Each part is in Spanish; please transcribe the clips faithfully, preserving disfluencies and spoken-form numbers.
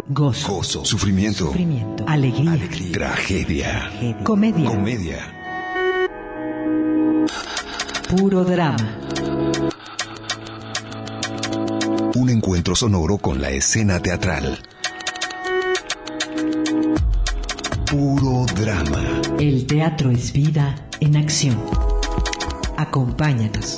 Gozo. Gozo. Sufrimiento. Sufrimiento. Alegría. Alegría. Tragedia. Tragedia. Comedia. Comedia. Puro drama. Un encuentro sonoro con la escena teatral. Puro drama. El teatro es vida en acción. Acompáñanos.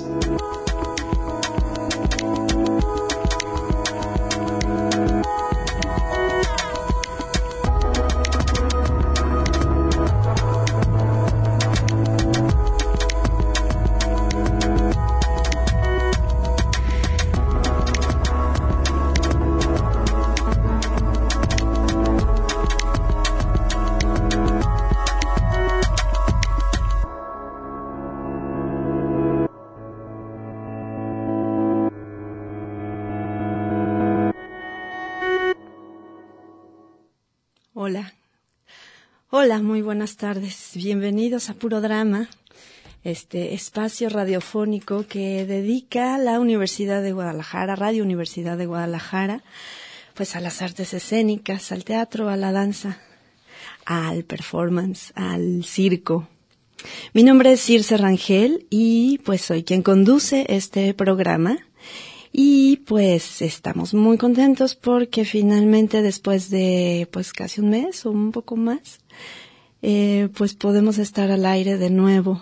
Hola, hola, muy buenas tardes. Bienvenidos a Puro Drama, este espacio radiofónico que dedica la Universidad de Guadalajara, Radio Universidad de Guadalajara, pues a las artes escénicas, al teatro, a la danza, al performance, al circo. Mi nombre es Circe Rangel y pues soy quien conduce este programa. Y pues estamos muy contentos porque finalmente después de pues casi un mes o un poco más, eh, pues podemos estar al aire de nuevo.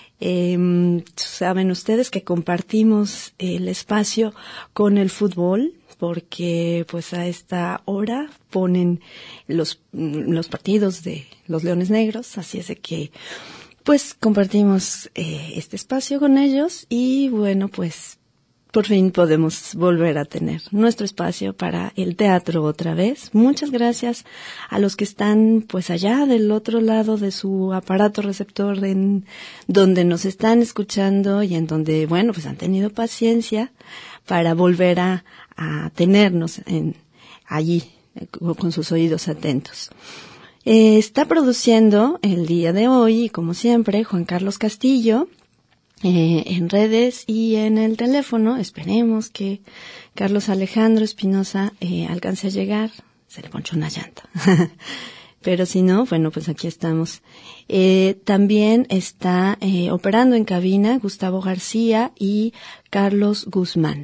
Eh, saben ustedes que compartimos el espacio con el fútbol porque pues a esta hora ponen los, los partidos de los Leones Negros, así es de que pues compartimos eh, este espacio con ellos y bueno pues por fin podemos volver a tener nuestro espacio para el teatro otra vez. Muchas gracias a los que están pues allá del otro lado de su aparato receptor en donde nos están escuchando y en donde, bueno, pues han tenido paciencia para volver a, a tenernos en, allí con sus oídos atentos. Eh, está produciendo el día de hoy, como siempre, Juan Carlos Castillo. Eh, en redes y en el teléfono. Esperemos que Carlos Alejandro Espinosa eh, alcance a llegar. Se le ponchó una llanta. Pero si no, bueno, pues aquí estamos. Eh, también está eh, operando en cabina Gustavo García y Carlos Guzmán.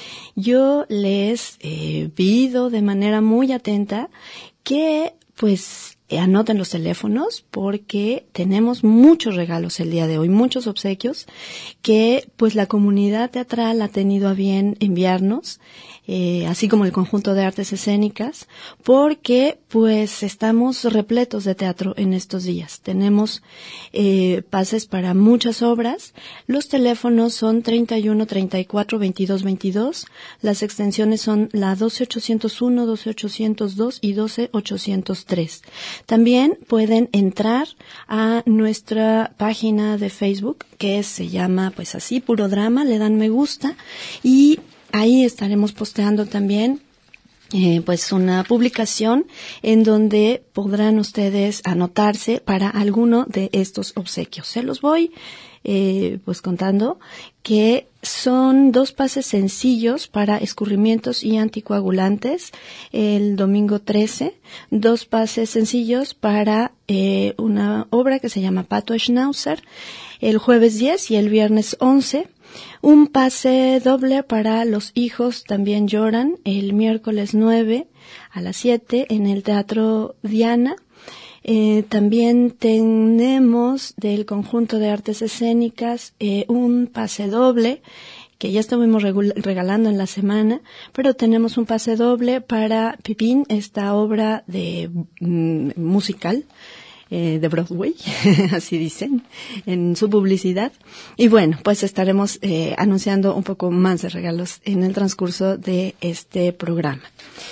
Yo les eh, pido de manera muy atenta que pues anoten los teléfonos porque tenemos muchos regalos el día de hoy, muchos obsequios que pues la comunidad teatral ha tenido a bien enviarnos, eh, así como el conjunto de artes escénicas, porque pues estamos repletos de teatro en estos días. Tenemos eh, pases para muchas obras. Los teléfonos son treinta y uno, treinta y cuatro, veintidós, veintidós. Las extensiones son la doce ochocientos uno, doce ochocientos dos y doce ochocientos tres. También pueden entrar a nuestra página de Facebook, que se llama pues así, Puro Drama, le dan me gusta y ahí estaremos posteando también eh, pues una publicación en donde podrán ustedes anotarse para alguno de estos obsequios. Se los voy eh, pues contando que son dos pases sencillos para escurrimientos y anticoagulantes el domingo trece, dos pases sencillos para eh, una obra que se llama Pato Schnauzer el jueves diez y el viernes once, un pase doble para Los hijos también lloran el miércoles nueve a las siete en el Teatro Diana. Eh, también tenemos del conjunto de artes escénicas eh, un pase doble que ya estuvimos regula- regalando en la semana, pero tenemos un pase doble para Pipín, esta obra de mm, musical eh, de Broadway, así dicen en su publicidad. Y bueno, pues estaremos eh, anunciando un poco más de regalos en el transcurso de este programa.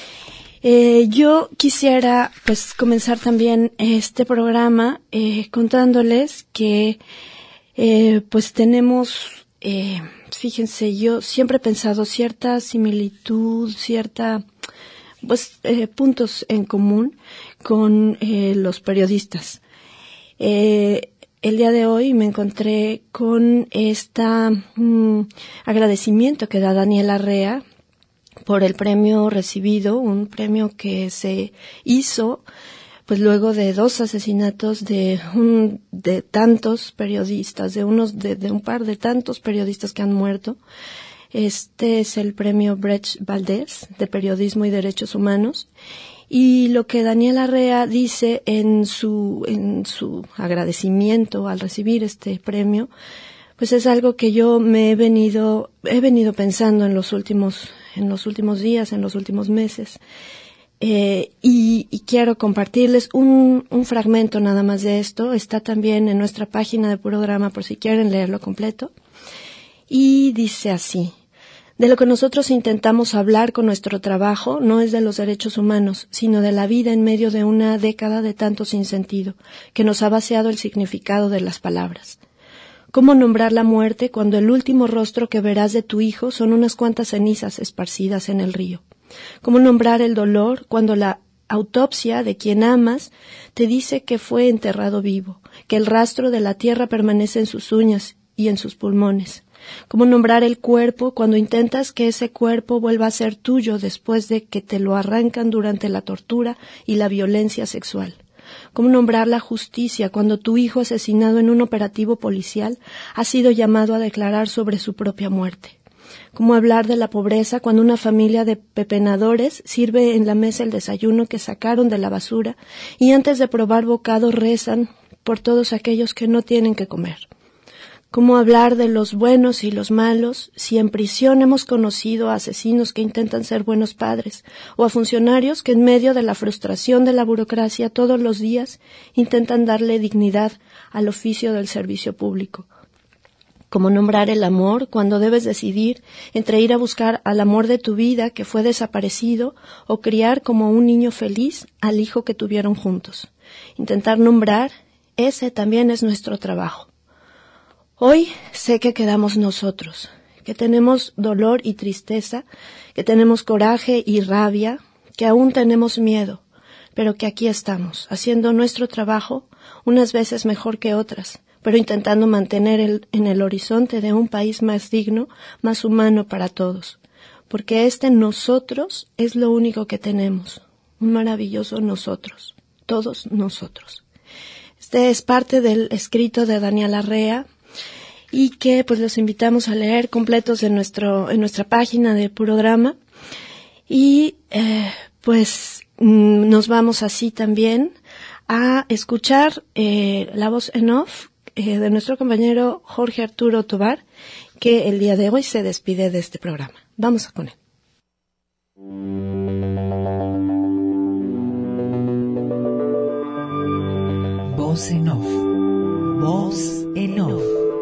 Eh, yo quisiera pues comenzar también este programa eh, contándoles que eh, pues tenemos, eh, fíjense, yo siempre he pensado cierta similitud, cierta pues eh, puntos en común con eh, los periodistas. Eh, el día de hoy me encontré con esta mm, agradecimiento que da Daniel Arrea por el premio recibido, un premio que se hizo pues luego de dos asesinatos de un de tantos periodistas, de unos de, de un par de tantos periodistas que han muerto. Este es el premio Brecht Valdés de Periodismo y Derechos Humanos. Y lo que Daniel Larrea dice en su en su agradecimiento al recibir este premio, pues es algo que yo me he venido he venido pensando en los últimos en los últimos días, en los últimos meses. Eh, y, y quiero compartirles un, un fragmento nada más de esto. Está también en nuestra página de Puro Drama por si quieren leerlo completo. Y dice así: de lo que nosotros intentamos hablar con nuestro trabajo no es de los derechos humanos, sino de la vida en medio de una década de tanto sinsentido, que nos ha vaciado el significado de las palabras. ¿Cómo nombrar la muerte cuando el último rostro que verás de tu hijo son unas cuantas cenizas esparcidas en el río? ¿Cómo nombrar el dolor cuando la autopsia de quien amas te dice que fue enterrado vivo, que el rastro de la tierra permanece en sus uñas y en sus pulmones? ¿Cómo nombrar el cuerpo cuando intentas que ese cuerpo vuelva a ser tuyo después de que te lo arrancan durante la tortura y la violencia sexual? ¿Cómo nombrar la justicia cuando tu hijo asesinado en un operativo policial ha sido llamado a declarar sobre su propia muerte? ¿Cómo hablar de la pobreza cuando una familia de pepenadores sirve en la mesa el desayuno que sacaron de la basura y antes de probar bocado rezan por todos aquellos que no tienen que comer? ¿Cómo hablar de los buenos y los malos si en prisión hemos conocido a asesinos que intentan ser buenos padres o a funcionarios que en medio de la frustración de la burocracia todos los días intentan darle dignidad al oficio del servicio público? ¿Cómo nombrar el amor cuando debes decidir entre ir a buscar al amor de tu vida que fue desaparecido o criar como un niño feliz al hijo que tuvieron juntos? Intentar nombrar, ese también es nuestro trabajo. Hoy sé que quedamos nosotros, que tenemos dolor y tristeza, que tenemos coraje y rabia, que aún tenemos miedo, pero que aquí estamos, haciendo nuestro trabajo, unas veces mejor que otras, pero intentando mantener el, en el horizonte de un país más digno, más humano para todos, porque este nosotros es lo único que tenemos, un maravilloso nosotros, todos nosotros. Este es parte del escrito de Daniel Larrea, y que pues los invitamos a leer completos en nuestro en nuestra página de Puro Drama. Y eh, pues mm, nos vamos así también a escuchar eh, la voz en off eh, de nuestro compañero Jorge Arturo Tobar, que el día de hoy se despide de este programa. Vamos con él. Voz en off. Voz en off.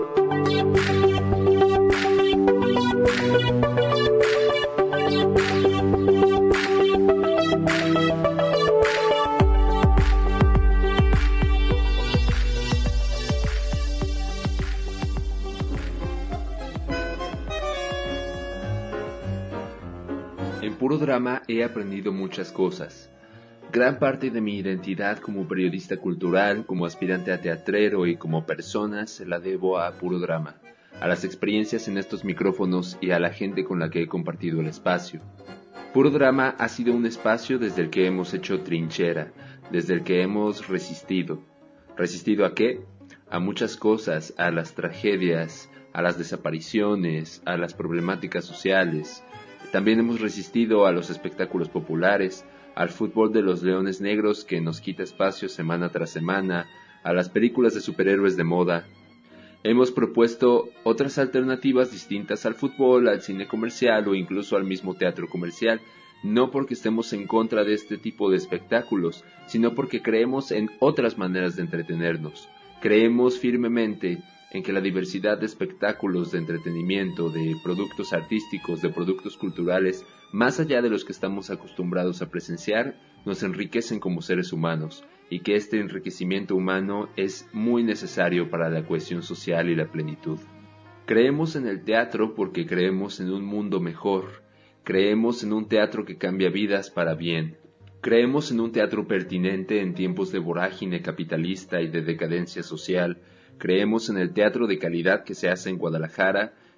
En Puro Drama he aprendido muchas cosas. Gran parte de mi identidad como periodista cultural, como aspirante a teatrero y como persona se la debo a Puro Drama, a las experiencias en estos micrófonos y a la gente con la que he compartido el espacio. Puro Drama ha sido un espacio desde el que hemos hecho trinchera, desde el que hemos resistido. ¿Resistido a qué? A muchas cosas, a las tragedias, a las desapariciones, a las problemáticas sociales. También hemos resistido a los espectáculos populares, al fútbol de los leones negros que nos quita espacio semana tras semana, a las películas de superhéroes de moda. Hemos propuesto otras alternativas distintas al fútbol, al cine comercial o incluso al mismo teatro comercial, no porque estemos en contra de este tipo de espectáculos, sino porque creemos en otras maneras de entretenernos. Creemos firmemente en que la diversidad de espectáculos, de entretenimiento, de productos artísticos, de productos culturales, más allá de los que estamos acostumbrados a presenciar, nos enriquecen como seres humanos, y que este enriquecimiento humano es muy necesario para la cohesión social y la plenitud. Creemos en el teatro porque creemos en un mundo mejor, creemos en un teatro que cambia vidas para bien, creemos en un teatro pertinente en tiempos de vorágine capitalista y de decadencia social. Creemos en el teatro de calidad que se hace en Guadalajara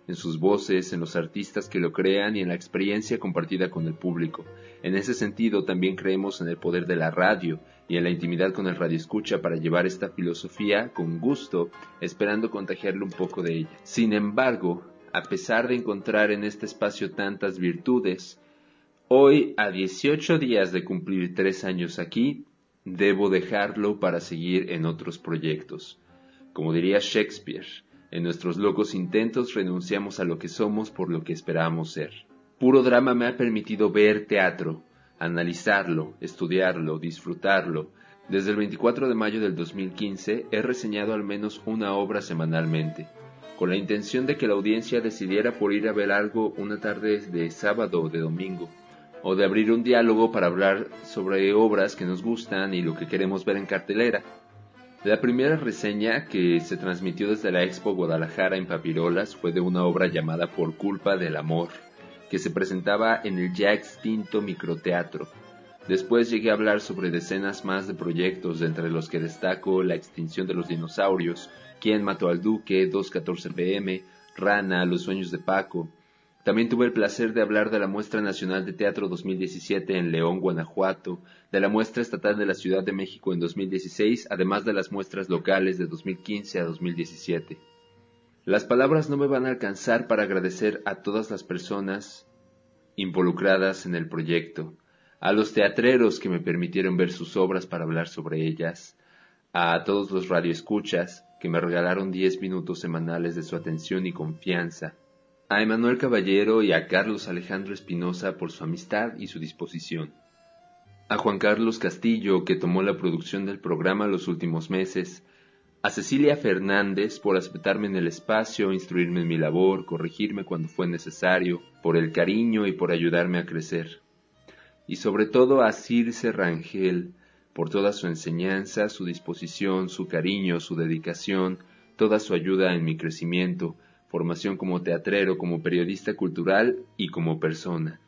en sus voces, en los artistas que lo crean y en la experiencia compartida con el público. En ese sentido, también creemos en el poder de la radio y en la intimidad con el radioescucha para llevar esta filosofía con gusto, esperando contagiarle un poco de ella. Sin embargo, a pesar de encontrar en este espacio tantas virtudes, hoy, a dieciocho días de cumplir tres años aquí, debo dejarlo para seguir en otros proyectos. Como diría Shakespeare, en nuestros locos intentos renunciamos a lo que somos por lo que esperamos ser. Puro Drama me ha permitido ver teatro, analizarlo, estudiarlo, disfrutarlo. Desde el veinticuatro de mayo del dos mil quince he reseñado al menos una obra semanalmente, con la intención de que la audiencia decidiera por ir a ver algo una tarde de sábado o de domingo, o de abrir un diálogo para hablar sobre obras que nos gustan y lo que queremos ver en cartelera. La primera reseña, que se transmitió desde la Expo Guadalajara en Papirolas, fue de una obra llamada Por culpa del amor, que se presentaba en el ya extinto microteatro. Después llegué a hablar sobre decenas más de proyectos, entre los que destaco La extinción de los dinosaurios, ¿Quién mató al duque?, dos catorce pe eme, Rana, Los sueños de Paco. También tuve el placer de hablar de la Muestra Nacional de Teatro dos mil diecisiete en León, Guanajuato, de la Muestra Estatal de la Ciudad de México en dos mil dieciséis, además de las muestras locales de dos mil quince a dos mil diecisiete. Las palabras no me van a alcanzar para agradecer a todas las personas involucradas en el proyecto, a los teatreros que me permitieron ver sus obras para hablar sobre ellas, a todos los radioescuchas que me regalaron diez minutos semanales de su atención y confianza, a Emanuel Caballero y a Carlos Alejandro Espinosa por su amistad y su disposición, a Juan Carlos Castillo, que tomó la producción del programa los últimos meses, a Cecilia Fernández por aceptarme en el espacio, instruirme en mi labor, corregirme cuando fue necesario, por el cariño y por ayudarme a crecer, y sobre todo a Circe Rangel, por toda su enseñanza, su disposición, su cariño, su dedicación, toda su ayuda en mi crecimiento, formación como teatrero, como periodista cultural y como persona.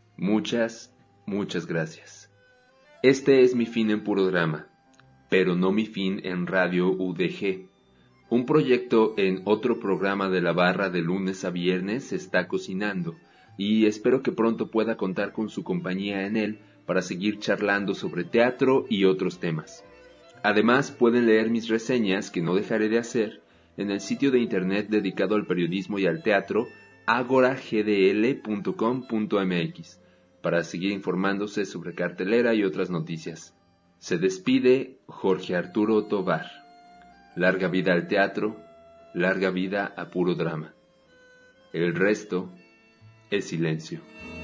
Muchas, muchas gracias. Este es mi fin en Puro Drama, pero no mi fin en Radio U D G. Un proyecto en otro programa de la barra de lunes a viernes se está cocinando y espero que pronto pueda contar con su compañía en él para seguir charlando sobre teatro y otros temas. Además, pueden leer mis reseñas, que no dejaré de hacer, en el sitio de internet dedicado al periodismo y al teatro, agora g d l punto com punto m x, para seguir informándose sobre cartelera y otras noticias. Se despide Jorge Arturo Tovar. Larga vida al teatro, larga vida a Puro Drama. El resto es silencio.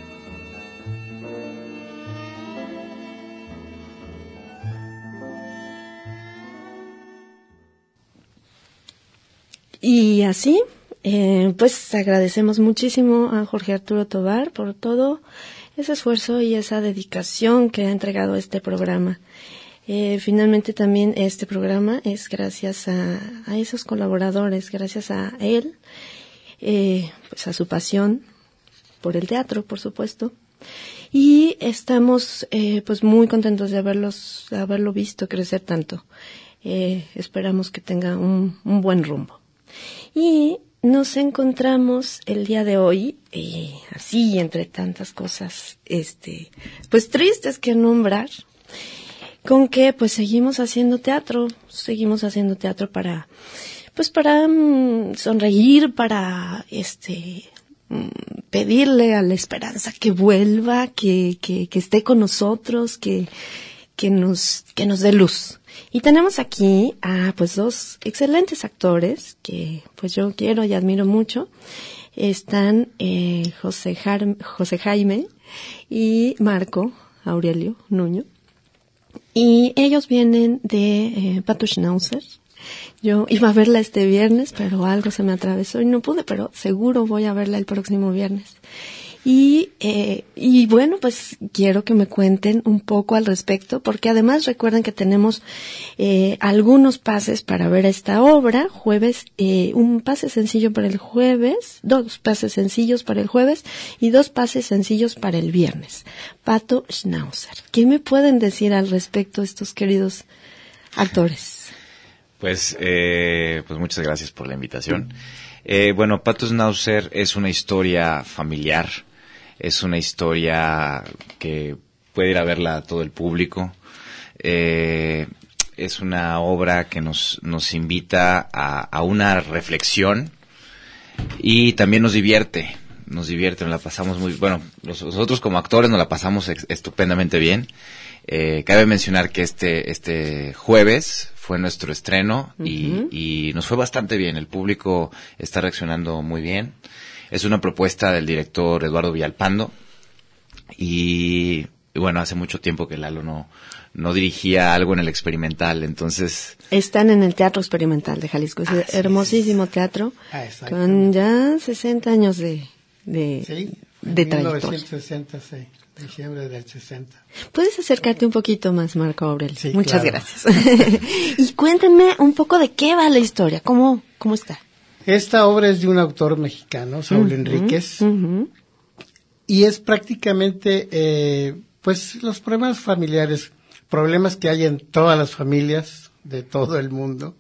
Y así, eh, pues agradecemos muchísimo a Jorge Arturo Tovar por todo ese esfuerzo y esa dedicación que ha entregado a este programa. Eh, finalmente también este programa es gracias a, a esos colaboradores, gracias a él, eh, pues a su pasión por el teatro, por supuesto. Y estamos eh, pues muy contentos de haberlos, de haberlo visto crecer tanto. Eh, esperamos que tenga un, un buen rumbo. Y nos encontramos el día de hoy, eh, así entre tantas cosas, este, pues tristes que nombrar, con que pues seguimos haciendo teatro, seguimos haciendo teatro para, pues para mm, sonreír, para este mm, pedirle a la esperanza que vuelva, que, que, que esté con nosotros, que, que nos, que nos dé luz. Y tenemos aquí a pues dos excelentes actores que pues yo quiero y admiro mucho. Están eh, José, Jar- José Jaime y Marco Aurelio Nuño. Y ellos vienen de eh, Pato Schnauzer. Yo iba a verla este viernes, pero algo se me atravesó y no pude, pero seguro voy a verla el próximo viernes. Y, eh, y bueno, pues quiero que me cuenten un poco al respecto, porque además recuerden que tenemos eh, algunos pases para ver esta obra. Jueves, eh, un pase sencillo para el jueves, dos pases sencillos para el jueves y dos pases sencillos para el viernes. Pato Schnauzer. ¿Qué me pueden decir al respecto estos queridos actores? Pues, eh, pues muchas gracias por la invitación. Eh, bueno, Pato Schnauzer es una historia familiar, es una historia que puede ir a verla a todo el público. Eh, es una obra que nos, nos invita a, a una reflexión y también nos divierte, nos divierte, nos la pasamos muy, bueno, nosotros como actores nos la pasamos ex, estupendamente bien. Eh, cabe mencionar que este, este jueves fue nuestro estreno y, uh-huh. y nos fue bastante bien, el público está reaccionando muy bien. Es una propuesta del director Eduardo Villalpando y, y bueno, hace mucho tiempo que Lalo no, no dirigía algo en el experimental, entonces... Están en el Teatro Experimental de Jalisco, es ah, sí, hermosísimo sí. teatro, ah, con ya sesenta años de, de, sí, de trayectoria. mil novecientos sesenta, sí, diciembre del sesenta. ¿Puedes acercarte un poquito más, Marco Aurelio? Sí, Muchas claro. gracias. Y cuéntenme un poco de qué va la historia, cómo, cómo está. Esta obra es de un autor mexicano, Saúl uh-huh, Enríquez, uh-huh. y es prácticamente, eh, pues, los problemas familiares, problemas que hay en todas las familias de todo el mundo,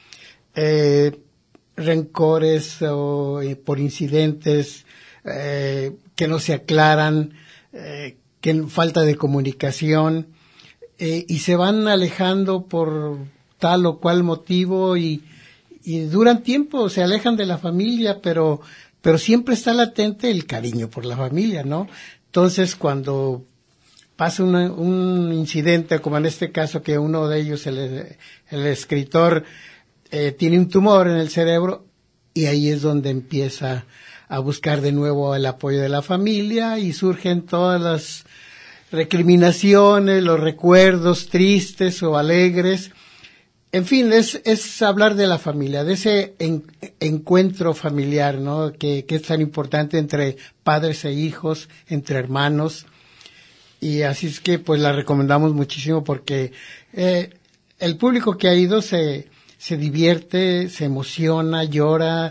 eh, rencores o eh, por incidentes eh, que no se aclaran, eh, que falta de comunicación, eh, y se van alejando por tal o cual motivo y y duran tiempo, se alejan de la familia, pero pero siempre está latente el cariño por la familia, ¿no? Entonces, cuando pasa una, un incidente, como en este caso, que uno de ellos, el, el escritor, eh, tiene un tumor en el cerebro, y ahí es donde empieza a buscar de nuevo el apoyo de la familia, y surgen todas las recriminaciones, los recuerdos tristes o alegres. En fin, es, es hablar de la familia, de ese en, encuentro familiar, ¿no? Que, que es tan importante entre padres e hijos, entre hermanos. Y así es que, pues, la recomendamos muchísimo porque eh, el público que ha ido se, se divierte, se emociona, llora.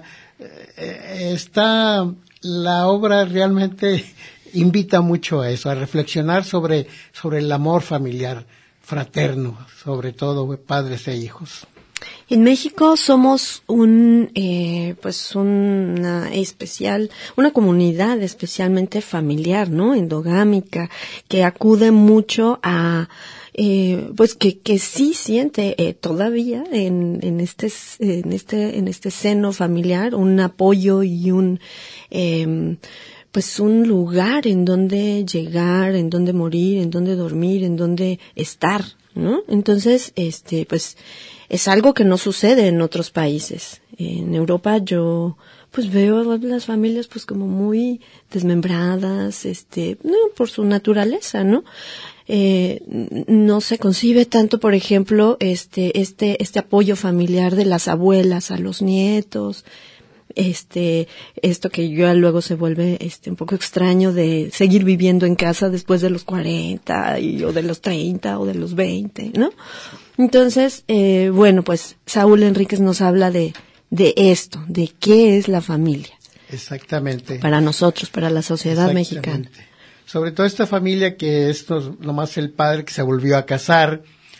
Eh, está, la obra realmente invita mucho a eso, a reflexionar sobre, sobre el amor familiar, fraterno, sobre todo padres e hijos. En México somos un, eh, pues una especial, una comunidad especialmente familiar, ¿no? Endogámica, que acude mucho a, eh, pues que, que sí siente eh, todavía en, en este, en este, en este seno familiar un apoyo y un, eh, pues un lugar en donde llegar, en donde morir, en donde dormir, en donde estar, ¿no? Entonces, este, pues, es algo que no sucede en otros países. En Europa yo, pues veo las familias, pues, como muy desmembradas, este, no, por su naturaleza, ¿no? Eh, no se concibe tanto, por ejemplo, este, este, este apoyo familiar de las abuelas a los nietos, este, esto que ya luego se vuelve, este, un poco extraño de seguir viviendo en casa después de los cuarenta y, o de los treinta o de los veinte, ¿no? Entonces, eh, bueno, pues Saúl Enríquez nos habla de, de esto, de qué es la familia. Exactamente. Para nosotros, para la sociedad mexicana. Sobre todo esta familia que es nomás el padre que se volvió a casar,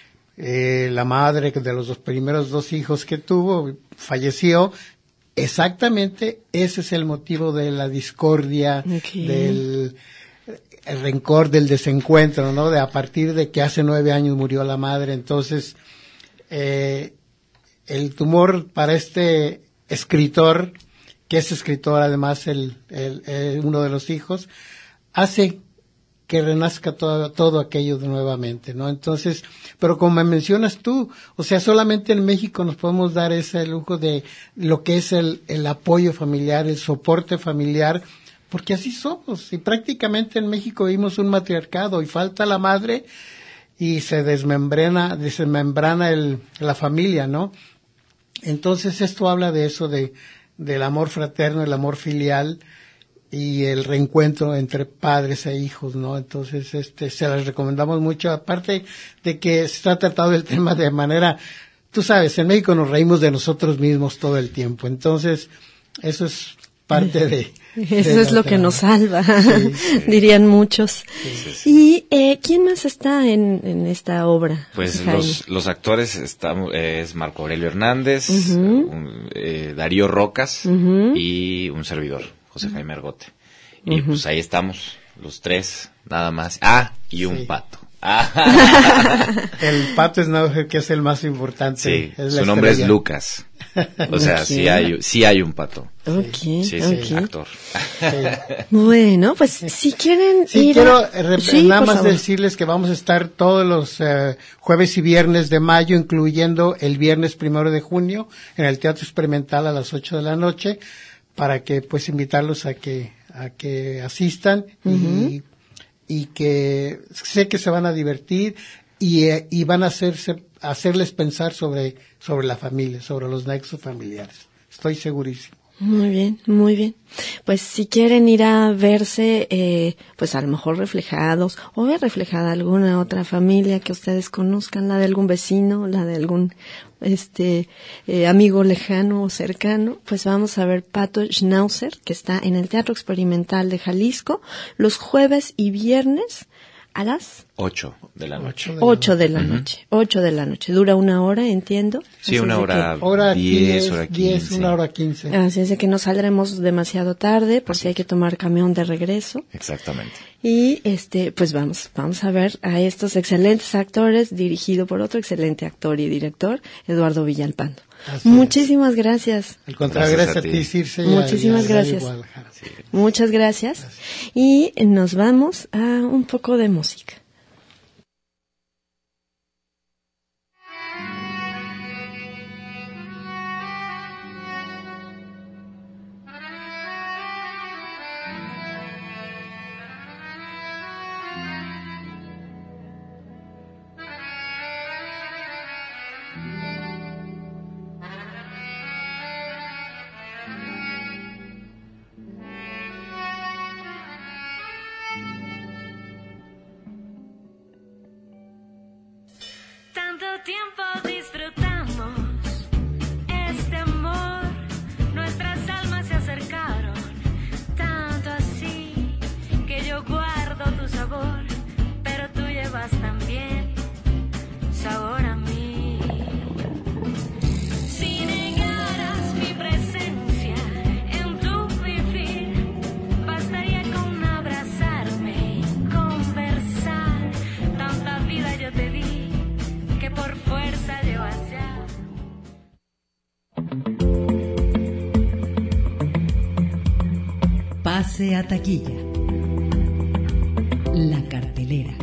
eh, la madre de los dos primeros dos hijos que tuvo falleció. Exactamente, ese es el motivo de la discordia, okay. del el rencor, del desencuentro, ¿no? De a partir de que hace nueve años murió la madre, entonces eh, el tumor para este escritor, que es escritor además el, el, el uno de los hijos, hace que renazca todo, todo aquello de nuevamente, ¿no? Entonces, pero como me mencionas tú, o sea, solamente en México nos podemos dar ese lujo de lo que es el, el apoyo familiar, el soporte familiar, porque así somos, y prácticamente en México vivimos un matriarcado, y falta la madre, y se desmembrana, desmembrana el, la familia, ¿no? Entonces esto habla de eso, de, del amor fraterno, el amor filial, y el reencuentro entre padres e hijos, ¿no? Entonces, este, se las recomendamos mucho, aparte de que se ha tratado el tema de manera, tú sabes, en México nos reímos de nosotros mismos todo el tiempo, entonces, eso es parte de, Eso es lo que nos salva, sí, sí. dirían muchos. Sí, sí, sí. ¿Y eh, quién más está en, en esta obra? Pues los, los actores estamos, eh, es Marco Aurelio Hernández, uh-huh. un, eh, Darío Rocas uh-huh. y un servidor, José Jaime Argote. Y uh-huh. pues ahí estamos, los tres, nada más. Ah, y un sí. pato. El pato Schnauzer, que es el más importante. Sí, es su nombre es Lucas. O sea, okay. sí hay, sí hay un pato. Okay, sí, sí, okay. actor. Sí. Bueno, pues si quieren sí, ir quiero a... re- sí, nada más favor. decirles que vamos a estar todos los uh, jueves y viernes de mayo, incluyendo el viernes primero de junio, en el Teatro Experimental a las ocho de la noche, para que pues invitarlos a que a que asistan uh-huh. y y que sé que se van a divertir y, eh, y van a hacerse, hacerles pensar sobre, sobre la familia, sobre los nexos familiares. Estoy segurísimo. Muy bien, muy bien. Pues si quieren ir a verse, eh, pues a lo mejor reflejados, o ver reflejada alguna otra familia que ustedes conozcan, la de algún vecino, la de algún este eh, amigo lejano o cercano, pues vamos a ver Pato Schnauzer, que está en el Teatro Experimental de Jalisco, los jueves y viernes a las ocho de la noche. Ocho de la noche. Ocho de la noche. Dura una hora, entiendo. Sí, una hora, hora diez, diez, hora quince. diez, una hora quince. Así es de que no saldremos demasiado tarde, por si hay que tomar camión de regreso. Exactamente. Y este, pues vamos, vamos a ver a estos excelentes actores, dirigido por otro excelente actor y director, Eduardo Villalpando. Así Muchísimas es. gracias. Al contrario, gracias, gracias a ti, Circe. Muchísimas y a, y a gracias. Sí. Muchas gracias. gracias. Y nos vamos a un poco de música. Tiempo disfrutamos este amor, nuestras almas se acercaron, tanto así que yo guardo tu sabor, pero tú llevas también sabor a mí. Si negaras mi presencia en tu vivir, bastaría con abrazarme y conversar, tanta vida yo te di. Que por fuerza llevas ya. Pase a taquilla. La cartelera.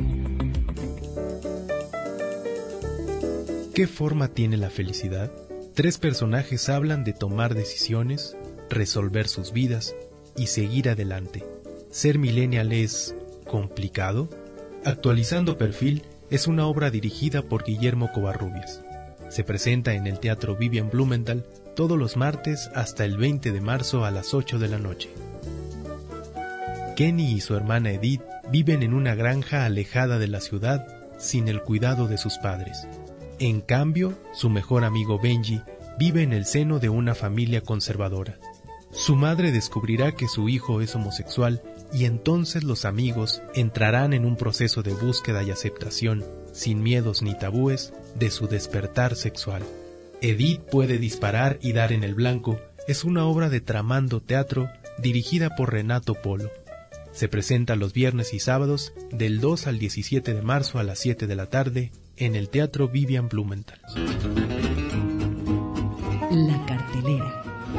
¿Qué forma tiene la felicidad? Tres personajes hablan de tomar decisiones, resolver sus vidas y seguir adelante. ¿Ser millennial es complicado? Actualizando perfil es una obra dirigida por Guillermo Covarrubias. Se presenta en el Teatro Vivian Blumenthal todos los martes hasta el veinte de marzo a las ocho de la noche. Kenny y su hermana Edith viven en una granja alejada de la ciudad sin el cuidado de sus padres. En cambio, su mejor amigo Benji vive en el seno de una familia conservadora. Su madre descubrirá que su hijo es homosexual y entonces los amigos entrarán en un proceso de búsqueda y aceptación, sin miedos ni tabúes, de su despertar sexual. Edith puede disparar y dar en el blanco es una obra de Tramando Teatro dirigida por Renato Polo. Se presenta los viernes y sábados del dos al diecisiete de marzo a las siete de la tarde en el Teatro Vivian Blumenthal. La cartelera.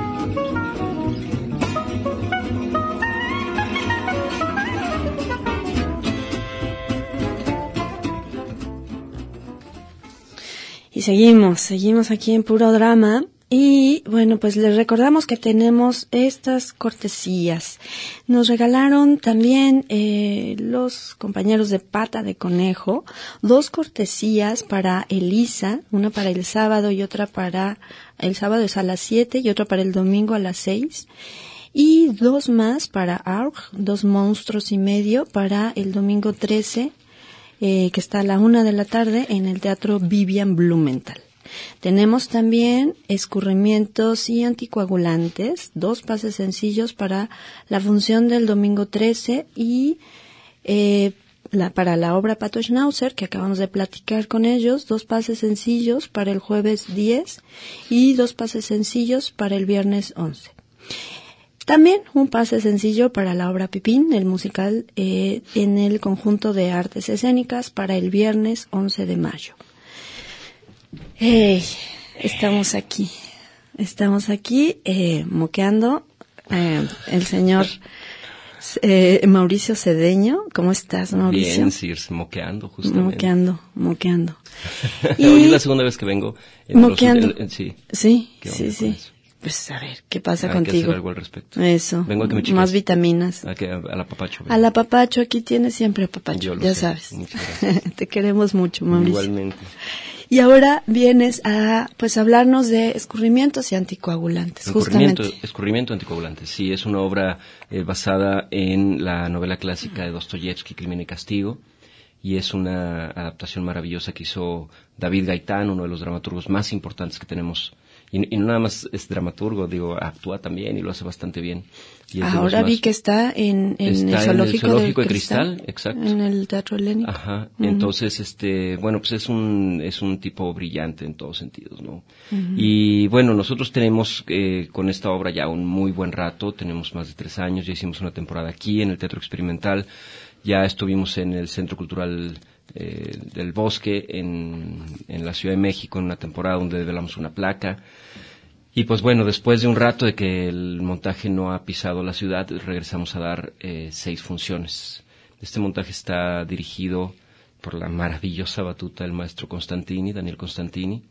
Y seguimos, seguimos aquí en Puro Drama. Y bueno, pues les recordamos que tenemos estas cortesías. Nos regalaron también eh, los compañeros de Pata de Conejo dos cortesías para Elisa, una para el sábado y otra para el sábado es a las siete y otra para el domingo a las seis. Y dos más para Aurg, dos monstruos y medio para el domingo trece, eh, que está a la una de la tarde en el Teatro Vivian Blumenthal. Tenemos también escurrimientos y anticoagulantes, dos pases sencillos para la función del domingo trece y eh, la, para la obra Pato Schnauzer, que acabamos de platicar con ellos, dos pases sencillos para el jueves diez y dos pases sencillos para el viernes once. También un pase sencillo para la obra Pipín, el musical, eh, en el conjunto de artes escénicas para el viernes once de mayo. Hey, estamos aquí, estamos aquí eh, moqueando. Eh, el señor eh, Mauricio Cedeño, ¿cómo estás, Mauricio? Bien, Circe, moqueando justamente. Moqueando, moqueando. Y hoy es la segunda vez que vengo. En moqueando. Los, en, en, sí, sí, sí, sí. Pues a ver, ¿qué pasa Hay contigo? Hay que hacer algo al respecto. Eso, vengo a que me más vitaminas. A, que, a, a la papacho. Vengo. A la papacho, aquí tienes siempre a papacho, Yo lo ya sé. sabes. Muchas gracias. Te queremos mucho, Mauricio. Igualmente. Y ahora vienes a, pues, hablarnos de escurrimientos y anticoagulantes, Escurrimiento, justamente. escurrimiento anticoagulante, sí, es una obra eh, basada en la novela clásica de Dostoyevsky, Crimen y Castigo, y es una adaptación maravillosa que hizo David Gaitán, uno de los dramaturgos más importantes que tenemos. Y, y no nada más es dramaturgo, digo, actúa también y lo hace bastante bien. Y es de Ahora los vi más- que está en, en Está el en el zoológico, zoológico del de Cristal, exacto. En el Teatro Helénico. Ajá, Ujú. entonces, este, bueno, pues es un, es un tipo brillante en todos sentidos, ¿no? Y bueno, nosotros tenemos, eh, con esta obra ya un muy buen rato, tenemos más de tres años, ya hicimos una temporada aquí en el Teatro Experimental, ya estuvimos en el Centro Cultural eh, del Bosque, en, en la Ciudad de México, en una temporada donde develamos una placa. Y pues bueno, después de un rato de que el montaje no ha pisado la ciudad, regresamos a dar eh, seis funciones. Este montaje está dirigido por la maravillosa batuta del maestro Constantini, Daniel Constantini,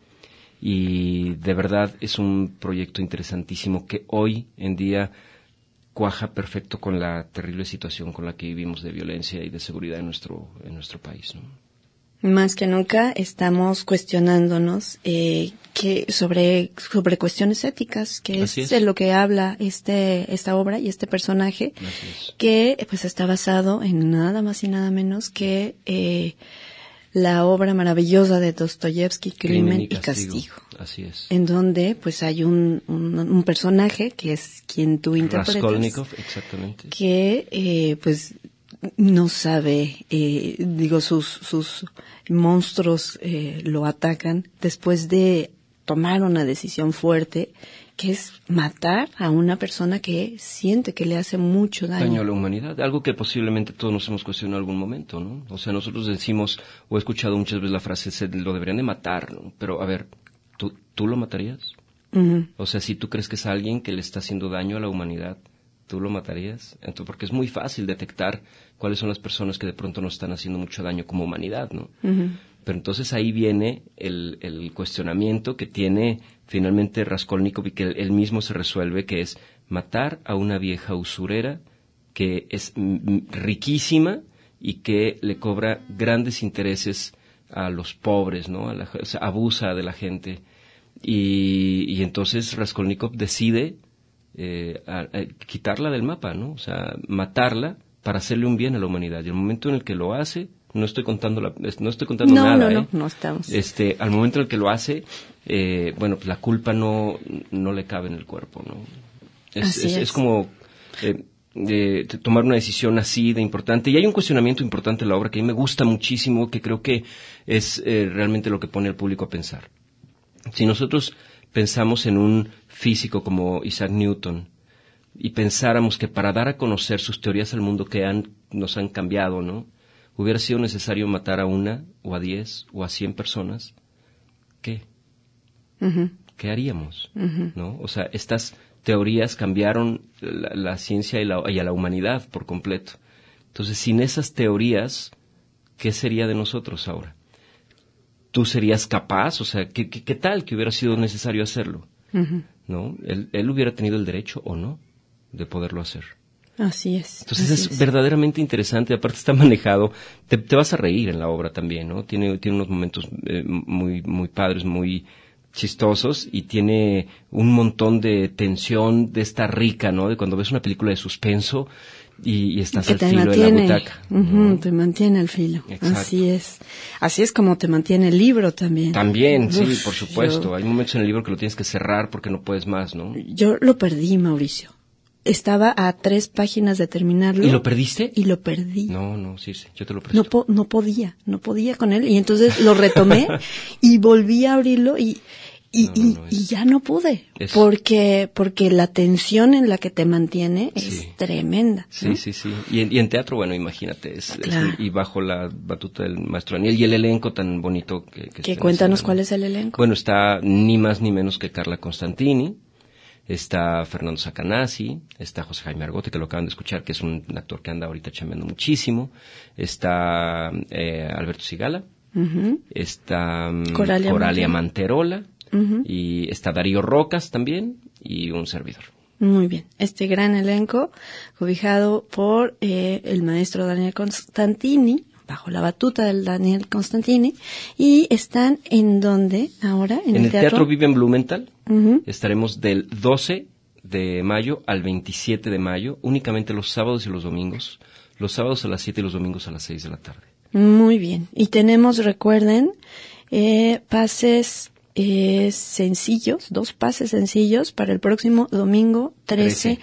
y de verdad es un proyecto interesantísimo que hoy en día cuaja perfecto con la terrible situación con la que vivimos de violencia y de seguridad en nuestro, en nuestro país, ¿no? Más que nunca estamos cuestionándonos eh, que sobre sobre cuestiones éticas, que es, Así es. de lo que habla este esta obra y este personaje, Así es. que pues está basado en nada más y nada menos que eh, la obra maravillosa de Dostoyevsky, Crimen, y Castigo. Así es. En donde pues hay un, un, un personaje que es quien tú interpretas, Raskolnikov, exactamente. que eh, pues no sabe, eh, digo, sus sus monstruos eh, lo atacan después de tomar una decisión fuerte, que es matar a una persona que siente que le hace mucho daño. Daño a la humanidad, algo que posiblemente todos nos hemos cuestionado en algún momento, ¿no? O sea, nosotros decimos, o he escuchado muchas veces la frase, se lo deberían de matar, ¿no? Pero, a ver, ¿tú, tú lo matarías? Ujú. O sea, si tú crees que es alguien que le está haciendo daño a la humanidad, ¿tú lo matarías? Entonces, porque es muy fácil detectar cuáles son las personas que de pronto nos están haciendo mucho daño como humanidad, ¿no? Ujú. Pero entonces ahí viene el, el cuestionamiento que tiene finalmente Raskolnikov y que él, él mismo se resuelve, que es matar a una vieja usurera que es mm, riquísima y que le cobra grandes intereses a los pobres, ¿no? A la, o sea, abusa de la gente. Y, y entonces Raskolnikov decide eh, a, a quitarla del mapa, ¿no? O sea, matarla para hacerle un bien a la humanidad. Y el momento en el que lo hace, no estoy contando la, no estoy contando No, nada, no, no, ¿eh? no estamos. Este, al momento en el que lo hace, eh, bueno, pues la culpa no, no le cabe en el cuerpo, ¿no? Es, Así es, es. es como eh, de, de tomar una decisión así de importante. Y hay un cuestionamiento importante en la obra que a mí me gusta muchísimo, que creo que es eh, realmente lo que pone al público a pensar. Si nosotros pensamos en un físico como Isaac Newton y pensáramos que para dar a conocer sus teorías al mundo que han, nos han cambiado, ¿no?, hubiera sido necesario matar a una, o a diez, o a cien personas, ¿qué? Ujú. ¿Qué haríamos? Ujú. ¿No? O sea, estas teorías cambiaron la, la ciencia y, la, y a la humanidad por completo. Entonces, sin esas teorías, ¿qué sería de nosotros ahora? ¿Tú serías capaz? O sea, ¿qué, qué, qué tal que hubiera sido necesario hacerlo? Ujú. ¿No? Él, él hubiera tenido el derecho o no de poderlo hacer. Así es. Entonces así es, es. verdaderamente interesante, aparte está manejado, te, te vas a reír en la obra también, ¿no? Tiene, tiene unos momentos eh, muy, muy padres, muy chistosos, y tiene un montón de tensión de esta rica, ¿no? De cuando ves una película de suspenso Y, y estás que al te filo mantiene, de la butaca. uh-huh, ¿no? te mantiene al filo. Exacto. Así es. Así es como te mantiene el libro también. También, Uf, sí, por supuesto. Yo, Hay momentos en el libro que lo tienes que cerrar porque no puedes más, ¿no? yo lo perdí, Mauricio. Estaba a tres páginas de terminarlo. ¿Y lo perdiste? Y lo perdí. No, no, sí, sí, yo te lo presto. No, po- no podía, no podía con él. Y entonces lo retomé y volví a abrirlo y... Y, No, y, no, no, es- y ya no pude, es- porque porque la tensión en la que te mantiene Sí. es tremenda. Sí, ¿no? sí, sí. Y en, y en teatro, bueno, imagínate, es, es Claro. un- y bajo la batuta del maestro Daniel y el elenco tan bonito que... Que, Que está en cuéntanos escena, cuál ¿no? es el elenco. Bueno, está ni más ni menos que Carla Constantini, está Fernando Sacanasi, está José Jaime Argote, que lo acaban de escuchar, que es un actor que anda ahorita chambeando muchísimo, está eh, Alberto Sigala, Ujú. está mm, Coralia Coralia, Manterola. Manterola, Ujú. y está Darío Rocas también, y un servidor. Muy bien. Este gran elenco, cobijado por eh, el maestro Daniel Constantini, bajo la batuta del Daniel Constantini, y están en donde ahora, en, En el Teatro Vive en Blumenthal, Ujú. estaremos del doce de mayo al veintisiete de mayo, únicamente los sábados y los domingos, los sábados a las siete y los domingos a las seis de la tarde. Muy bien. Y tenemos, recuerden, eh, pases eh, sencillos, dos pases sencillos para el próximo domingo trece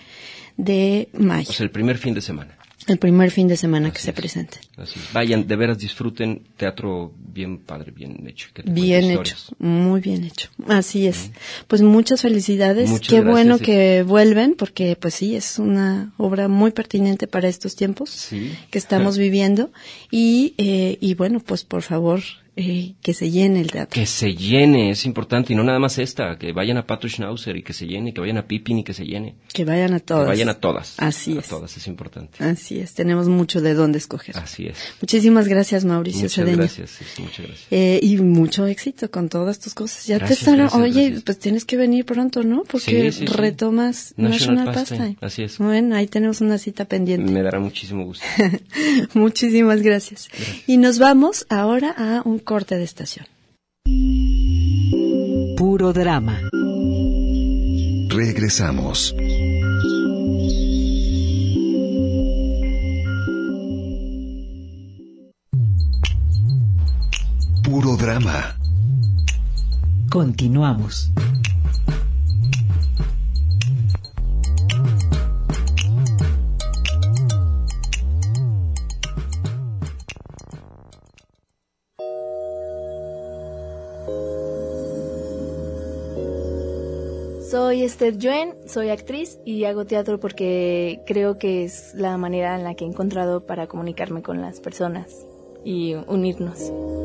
de mayo, O sea, el primer fin de semana. el primer fin de semana que Así se es. presente. Así es. Vayan, de veras disfruten teatro bien padre, bien hecho. que te cuente Bien hecho, historias. muy bien hecho. Así es. Pues muchas felicidades. Muchas Qué gracias, bueno sí. que vuelven, porque pues sí, es una obra muy pertinente para estos tiempos Sí. que estamos viviendo. Y, eh, y bueno, pues por favor, eh, que se llene el teatro. Que se llene, es importante, y no nada más esta, que vayan a Pato Schnauzer y que se llene, que vayan a Pippin y que se llene. Que vayan a todas. Que vayan a todas. Así a es. todas, es importante. Así es, tenemos mucho de dónde escoger. Así es. Muchísimas gracias, Mauricio Muchas Cedeño. gracias, sí, sí, muchas gracias. Eh, y mucho éxito con todas tus cosas. Ya Gracias, te están, gracias, oye, gracias. pues tienes que venir pronto, ¿no? Porque Sí, sí, sí. retomas National National, Pastime, Pastime. así es. Bueno, ahí tenemos una cita pendiente. Me dará muchísimo gusto. Muchísimas gracias. Y nos vamos ahora a un corte de estación. Puro drama. Regresamos. Puro drama. Continuamos. Soy Esther Yuen, soy actriz y hago teatro porque creo que es la manera en la que he encontrado para comunicarme con las personas y unirnos.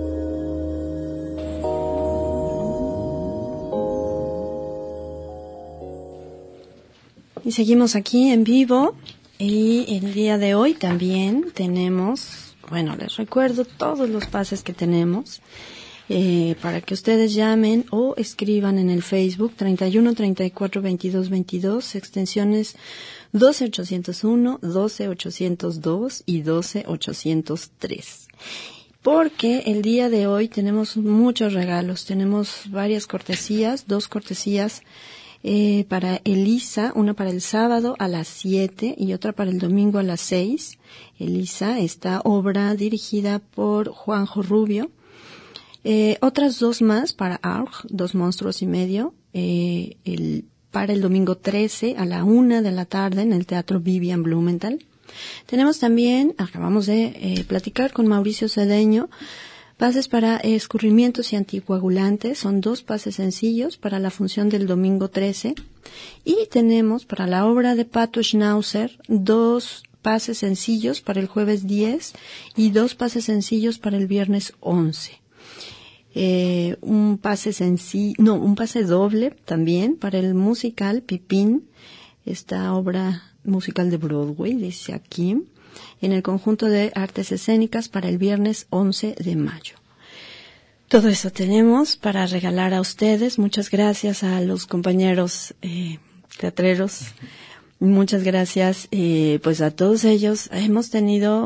Y seguimos aquí en vivo. Y el día de hoy también tenemos, bueno, les recuerdo todos los pases que tenemos. Eh, para que ustedes llamen o escriban en el Facebook treinta y uno, treinta y cuatro, veintidós, veintidós, extensiones doce ochocientos uno, doce ochocientos dos y doce ochocientos tres. Porque el día de hoy tenemos muchos regalos, tenemos varias cortesías, dos cortesías eh, para Elisa, una para el sábado a las siete y otra para el domingo a las seis. Elisa, esta obra dirigida por Juanjo Rubio. Eh, otras dos más para Aurg, dos monstruos y medio, eh, el, para el domingo trece a la una de la tarde en el Teatro Vivian Blumenthal. Tenemos también, acabamos de eh, platicar con Mauricio Cedeño, pases para eh, escurrimientos y anticoagulantes, son dos pases sencillos para la función del domingo trece. Y tenemos para la obra de Pato Schnauzer, dos pases sencillos para el jueves diez y dos pases sencillos para el viernes once. Eh, un pase sencillo, no, un pase doble también para el musical Pippin, esta obra musical de Broadway, dice aquí, en el conjunto de artes escénicas para el viernes once de mayo. Todo eso tenemos para regalar a ustedes. Muchas gracias a los compañeros eh, teatreros. Muchas gracias, eh, pues a todos ellos. Hemos tenido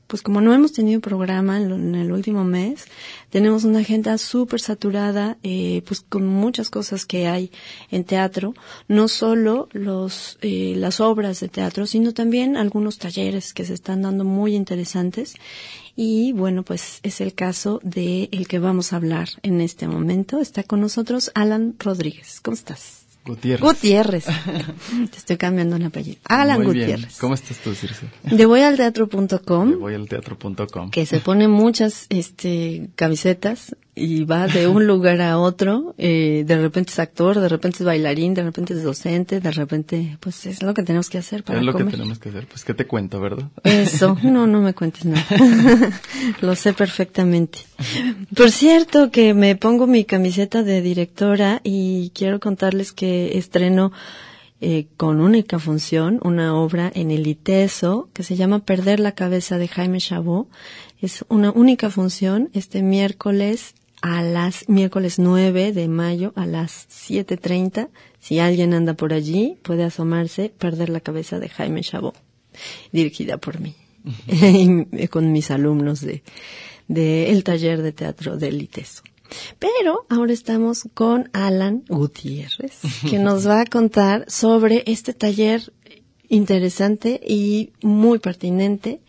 pues como no hemos tenido programa en, lo, en el último mes, tenemos una agenda súper saturada, eh, pues con muchas cosas que hay en teatro, no solo los eh, las obras de teatro, sino también algunos talleres que se están dando muy interesantes. Y bueno, pues es el caso de el que vamos a hablar en este momento. Está con nosotros Alan Rodríguez. ¿Cómo estás? Gutiérrez. Gutiérrez. Te estoy cambiando el apellido. Alan Muy Gutiérrez. Bien. ¿Cómo estás tú, Circe? De voy al teatro punto com. De voy al teatro punto com. Que se pone muchas este camisetas y va de un lugar a otro. Eh, de repente es actor, de repente es bailarín, de repente es docente, de repente, pues es lo que tenemos que hacer para Es lo comer. que tenemos que hacer. Pues, ¿qué te cuento, verdad? Eso. No, no me cuentes nada. Lo sé perfectamente. Por cierto, que me pongo mi camiseta de directora y quiero contarles que estreno eh, con única función una obra en el ITESO que se llama Perder la cabeza de Jaime Chabot. Es una única función este miércoles a las miércoles nueve de mayo a las siete treinta. Si alguien anda por allí, puede asomarse. Perder la cabeza de Jaime Chabot, dirigida por mí, y con mis alumnos de, de el taller de teatro del ITESO. Pero ahora estamos con Alan Gutiérrez, que nos va a contar sobre este taller interesante y muy pertinente,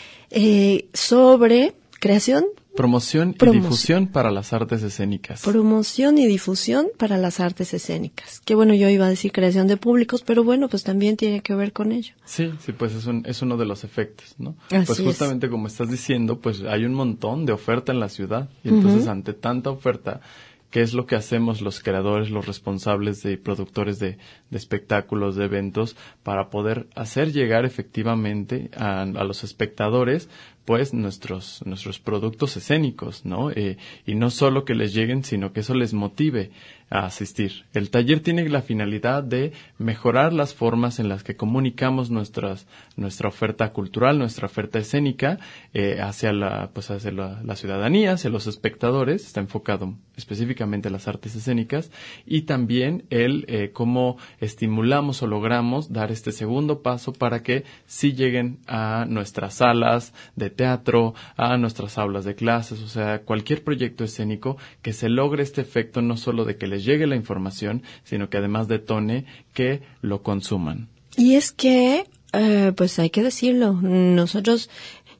eh, sobre creación, Promoción y Promoción. difusión para las artes escénicas. promoción y difusión para las artes escénicas. Que bueno, yo iba a decir creación de públicos, pero bueno, pues también tiene que ver con ello. Sí, sí, pues es, un, es uno de los efectos, ¿no? Así pues es. justamente como estás diciendo, pues hay un montón de oferta en la ciudad y entonces Ujú. ante tanta oferta, ¿qué es lo que hacemos los creadores, los responsables de productores de, de espectáculos, de eventos, para poder hacer llegar efectivamente a, a los espectadores pues nuestros nuestros productos escénicos, ¿no? Eh, y no solo que les lleguen, sino que eso les motive a asistir. El taller tiene la finalidad de mejorar las formas en las que comunicamos nuestras nuestra oferta cultural, nuestra oferta escénica eh, hacia la pues hacia la, la ciudadanía, hacia los espectadores. Está enfocado específicamente a las artes escénicas y también el eh, cómo estimulamos o logramos dar este segundo paso para que sí lleguen a nuestras salas de teatro, a nuestras aulas de clases, o sea, cualquier proyecto escénico que se logre este efecto no solo de que les llegue la información, sino que además detone que lo consuman. Y es que, eh, pues hay que decirlo, nosotros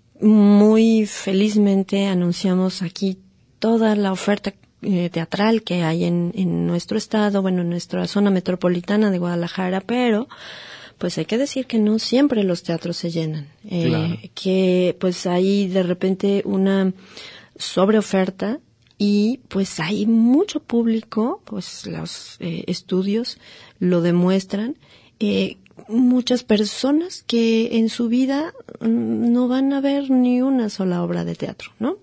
muy felizmente anunciamos aquí toda la oferta eh, teatral que hay en, en nuestro estado, bueno, en nuestra zona metropolitana de Guadalajara, pero pues hay que decir que no siempre los teatros se llenan, eh, Claro. que pues hay de repente una sobreoferta y pues hay mucho público, pues los eh, estudios lo demuestran, eh, muchas personas que en su vida mm, no van a ver ni una sola obra de teatro, ¿no?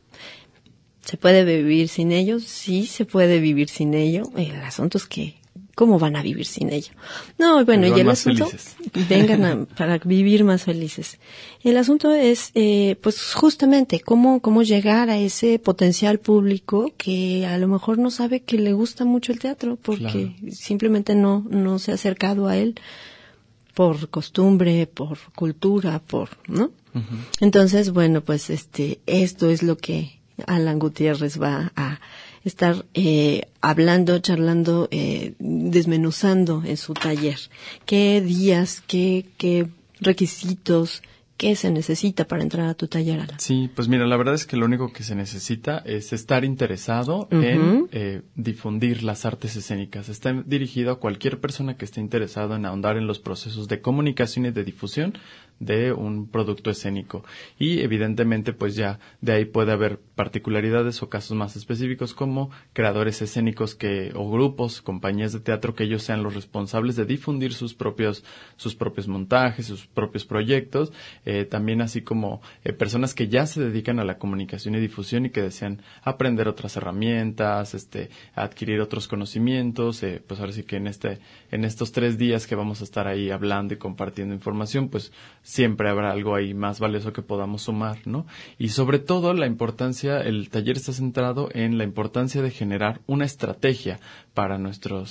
¿Se puede vivir sin ellos? Sí, se puede vivir sin ello. El asunto es que ¿cómo van a vivir sin ello? No, bueno, Vivan y el más asunto, felices. vengan a, para vivir más felices. El asunto es, eh, pues justamente, cómo, cómo llegar a ese potencial público que a lo mejor no sabe que le gusta mucho el teatro, porque Claro. simplemente no, no se ha acercado a él por costumbre, por cultura, por, ¿no? Uh-huh. Entonces, bueno, pues este, esto es lo que Alan Gutiérrez va a estar eh, hablando, charlando, eh, desmenuzando en su taller. ¿Qué días, qué, qué requisitos, qué se necesita para entrar a tu taller, Alan? Sí, pues mira, la verdad es que lo único que se necesita es estar interesado Ujú. en eh, difundir las artes escénicas. Está dirigido a cualquier persona que esté interesado en ahondar en los procesos de comunicación y de difusión de un producto escénico. Y evidentemente pues ya de ahí puede haber particularidades o casos más específicos como creadores escénicos que o grupos, compañías de teatro que ellos sean los responsables de difundir sus propios sus propios montajes, sus propios proyectos, eh, también así como eh, personas que ya se dedican a la comunicación y difusión y que desean aprender otras herramientas, este adquirir otros conocimientos, eh, pues ahora sí que en este en estos tres días que vamos a estar ahí hablando y compartiendo información, pues siempre habrá algo ahí más valioso que podamos sumar, ¿no? Y sobre todo la importancia, el taller está centrado en la importancia de generar una estrategia para nuestros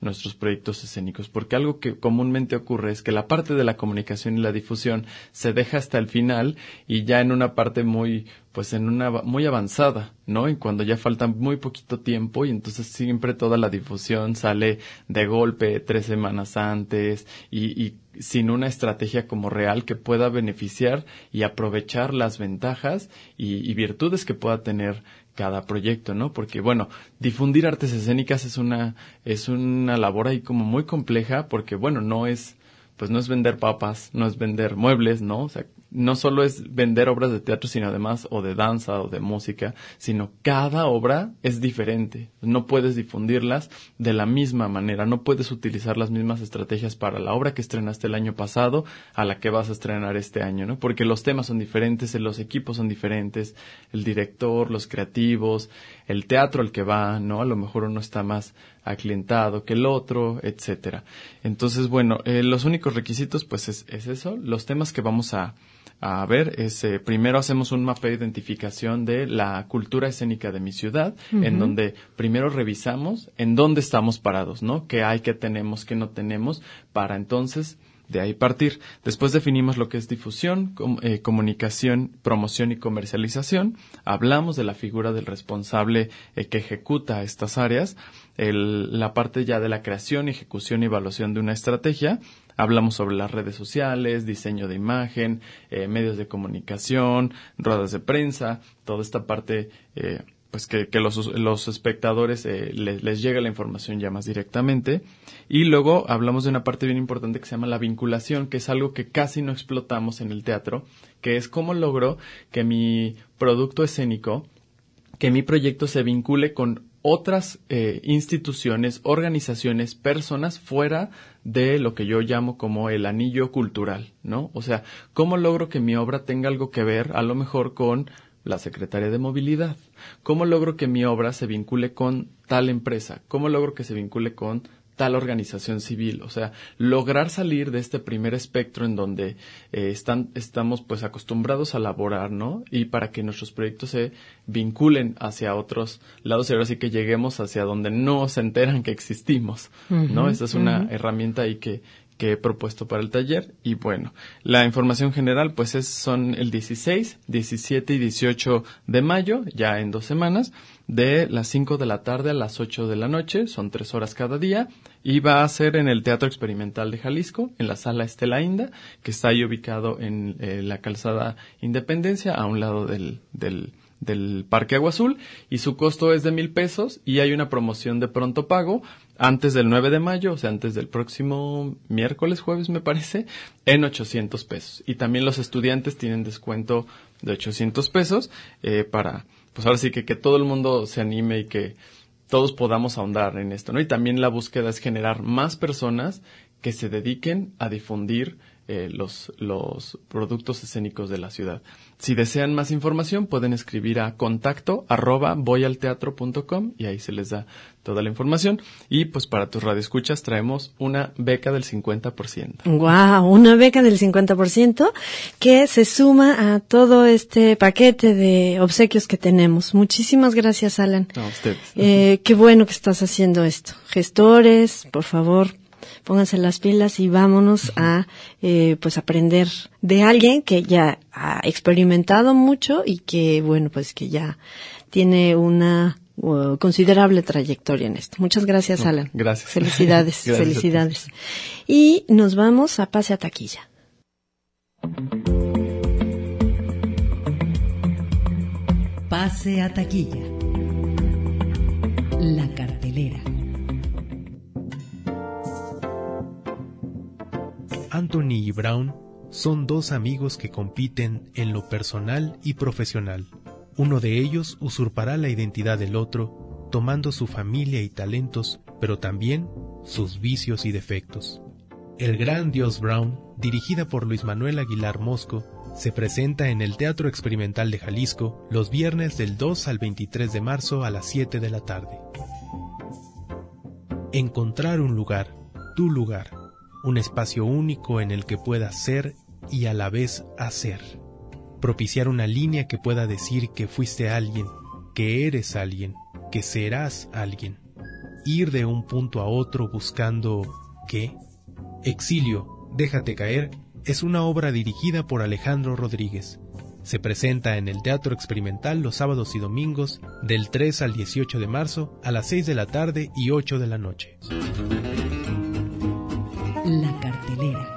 nuestros proyectos escénicos, porque algo que comúnmente ocurre es que la parte de la comunicación y la difusión se deja hasta el final y ya en una parte muy, pues en una muy avanzada, ¿no? Y cuando ya falta muy poquito tiempo y entonces siempre toda la difusión sale de golpe tres semanas antes y, y sin una estrategia como real que pueda beneficiar y aprovechar las ventajas y, y virtudes que pueda tener cada proyecto, ¿no? Porque, bueno, difundir artes escénicas es una, es una labor ahí como muy compleja porque, bueno, no es, pues no es vender papas, no es vender muebles, ¿no? O sea, no solo es vender obras de teatro, sino además o de danza o de música, sino cada obra es diferente. No puedes difundirlas de la misma manera, no puedes utilizar las mismas estrategias para la obra que estrenaste el año pasado a la que vas a estrenar este año, ¿no? Porque los temas son diferentes, los equipos son diferentes, el director, los creativos, el teatro al que va, ¿no? A lo mejor uno está más aclientado que el otro, etcétera. Entonces, bueno, eh, los únicos requisitos, pues es, es eso. Los temas que vamos a A ver, es, eh, primero hacemos un mapa de identificación de la cultura escénica de mi ciudad, uh-huh. en donde primero revisamos en dónde estamos parados, ¿no? Qué hay, qué tenemos, qué no tenemos, para entonces de ahí partir. Después definimos lo que es difusión, com, eh, comunicación, promoción y comercialización. Hablamos de la figura del responsable eh, que ejecuta estas áreas, el, la parte ya de la creación, ejecución y evaluación de una estrategia. Hablamos sobre las redes sociales, diseño de imagen, eh, medios de comunicación, ruedas de prensa, toda esta parte, eh, pues que, que los, los espectadores eh, les, les llega la información ya más directamente. Y luego hablamos de una parte bien importante que se llama la vinculación, que es algo que casi no explotamos en el teatro, que es cómo logro que mi producto escénico, que mi proyecto se vincule con otras eh, instituciones, organizaciones, personas fuera de lo que yo llamo como el anillo cultural, ¿no? O sea, ¿cómo logro que mi obra tenga algo que ver a lo mejor con la Secretaría de Movilidad? ¿Cómo logro que mi obra se vincule con tal empresa? ¿Cómo logro que se vincule con tal organización civil? O sea, lograr salir de este primer espectro en donde eh, están, estamos pues acostumbrados a laborar, ¿no? Y para que nuestros proyectos se vinculen hacia otros lados y ahora sí que lleguemos hacia donde no se enteran que existimos, uh-huh, ¿no? Esta es una uh-huh. herramienta ahí que, que he propuesto para el taller. Y bueno, la información general pues es, son el dieciséis, diecisiete y dieciocho de mayo, ya en dos semanas, de las cinco de la tarde a las ocho de la noche, son tres horas cada día, y va a ser en el Teatro Experimental de Jalisco, en la Sala Estela Inda, que está ahí ubicado en eh, la calzada Independencia, a un lado del, del, del Parque Agua Azul, y su costo es de mil pesos, y hay una promoción de pronto pago, antes del nueve de mayo, o sea, antes del próximo miércoles, jueves me parece, en ochocientos pesos. Y también los estudiantes tienen descuento de ochocientos pesos, eh, para, pues ahora sí que, que todo el mundo se anime y que todos podamos ahondar en esto, ¿no? Y también la búsqueda es generar más personas que se dediquen a difundir eh, los, los productos escénicos de la ciudad. Si desean más información, pueden escribir a contacto arroba voyalteatro punto com y ahí se les da toda la información. Y pues para tus radioescuchas traemos una beca del cincuenta por ciento. ¡Guau! Wow, una beca del cincuenta por ciento que se suma a todo este paquete de obsequios que tenemos. Muchísimas gracias, Alan. A ustedes. Eh, qué bueno que estás haciendo esto. Gestores, por favor, pónganse las pilas y vámonos a eh, pues aprender de alguien que ya ha experimentado mucho y que, bueno, pues que ya tiene una uh, considerable trayectoria en esto. Muchas gracias, Alan. Gracias. Felicidades, gracias felicidades. Y nos vamos a Pase a Taquilla. Pase a Taquilla. La cartelera. Anthony y Brown son dos amigos que compiten en lo personal y profesional. Uno de ellos usurpará la identidad del otro, tomando su familia y talentos, pero también sus vicios y defectos. El Gran Dios Brown, dirigida por Luis Manuel Aguilar Mosco, se presenta en el Teatro Experimental de Jalisco los viernes del dos al veintitrés de marzo a las siete de la tarde. Encontrar un lugar, tu lugar. Un espacio único en el que puedas ser y a la vez hacer. Propiciar una línea que pueda decir que fuiste alguien, que eres alguien, que serás alguien. ir de un punto a otro buscando ¿qué? Exilio, déjate caer es una obra dirigida por Alejandro Rodríguez. Se presenta en el Teatro Experimental los sábados y domingos del tres al dieciocho de marzo a las seis de la tarde y ocho de la noche. La cartelera.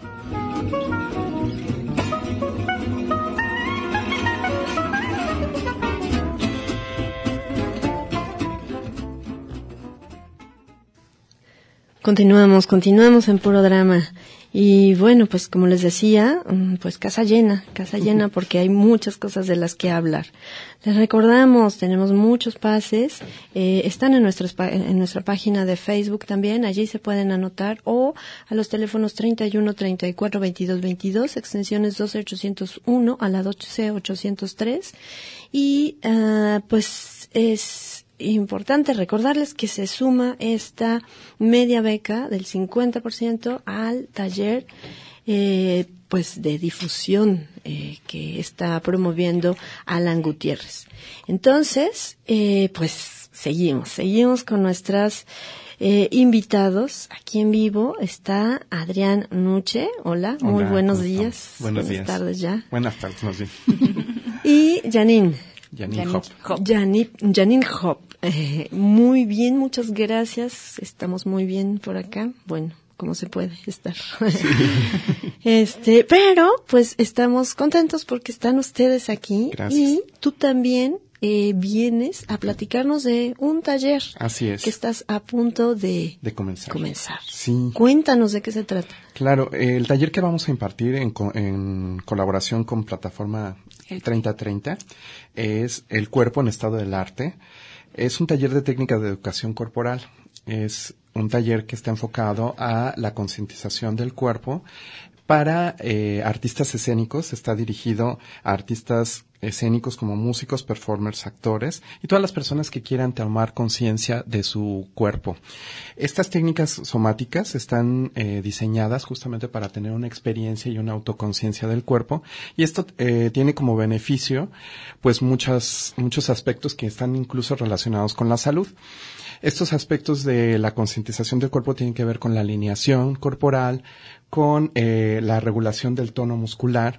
Continuamos, continuamos en Puro Drama. Y bueno, pues como les decía, pues casa llena, casa llena porque hay muchas cosas de las que hablar. Les recordamos, tenemos muchos pases, eh, están en, nuestros, en nuestra página de Facebook también, allí se pueden anotar, o a los teléfonos treinta y uno, treinta y cuatro, veintidós, veintidós, extensiones doce ochocientos uno a la doce ochocientos tres. Y uh, pues es importante recordarles que se suma esta media beca del cincuenta por ciento al taller eh, pues de difusión eh, que está promoviendo Alan Gutiérrez. Entonces, eh, pues seguimos, seguimos con nuestras eh, invitados. Aquí en vivo está Adrián Nuche. Hola, Hola muy buenos días. Buenos días. Buenas tardes ya. Buenas tardes, más bien. Y Janine. Janine Hop. Janine, Janine Hop. Eh, muy bien, muchas gracias. Estamos muy bien por acá. Bueno, como se puede estar. Sí. Este, pero pues estamos contentos porque están ustedes aquí. Gracias. Y tú también eh, vienes a platicarnos de un taller. Así es. Que estás a punto de, de comenzar. comenzar. Sí. Cuéntanos de qué se trata. Claro, eh, el taller que vamos a impartir en, co- en colaboración con plataforma treinta treinta es El cuerpo en estado del arte. Es un taller de técnicas de educación corporal. Es un taller que está enfocado a la concientización del cuerpo para eh, artistas escénicos. Está dirigido a artistas escénicos como músicos, performers, actores y todas las personas que quieran tomar conciencia de su cuerpo. Estas técnicas somáticas están eh, diseñadas justamente para tener una experiencia y una autoconciencia del cuerpo, y esto eh, tiene como beneficio pues muchas, muchos aspectos que están incluso relacionados con la salud. Estos aspectos de la concientización del cuerpo tienen que ver con la alineación corporal, con eh, la regulación del tono muscular,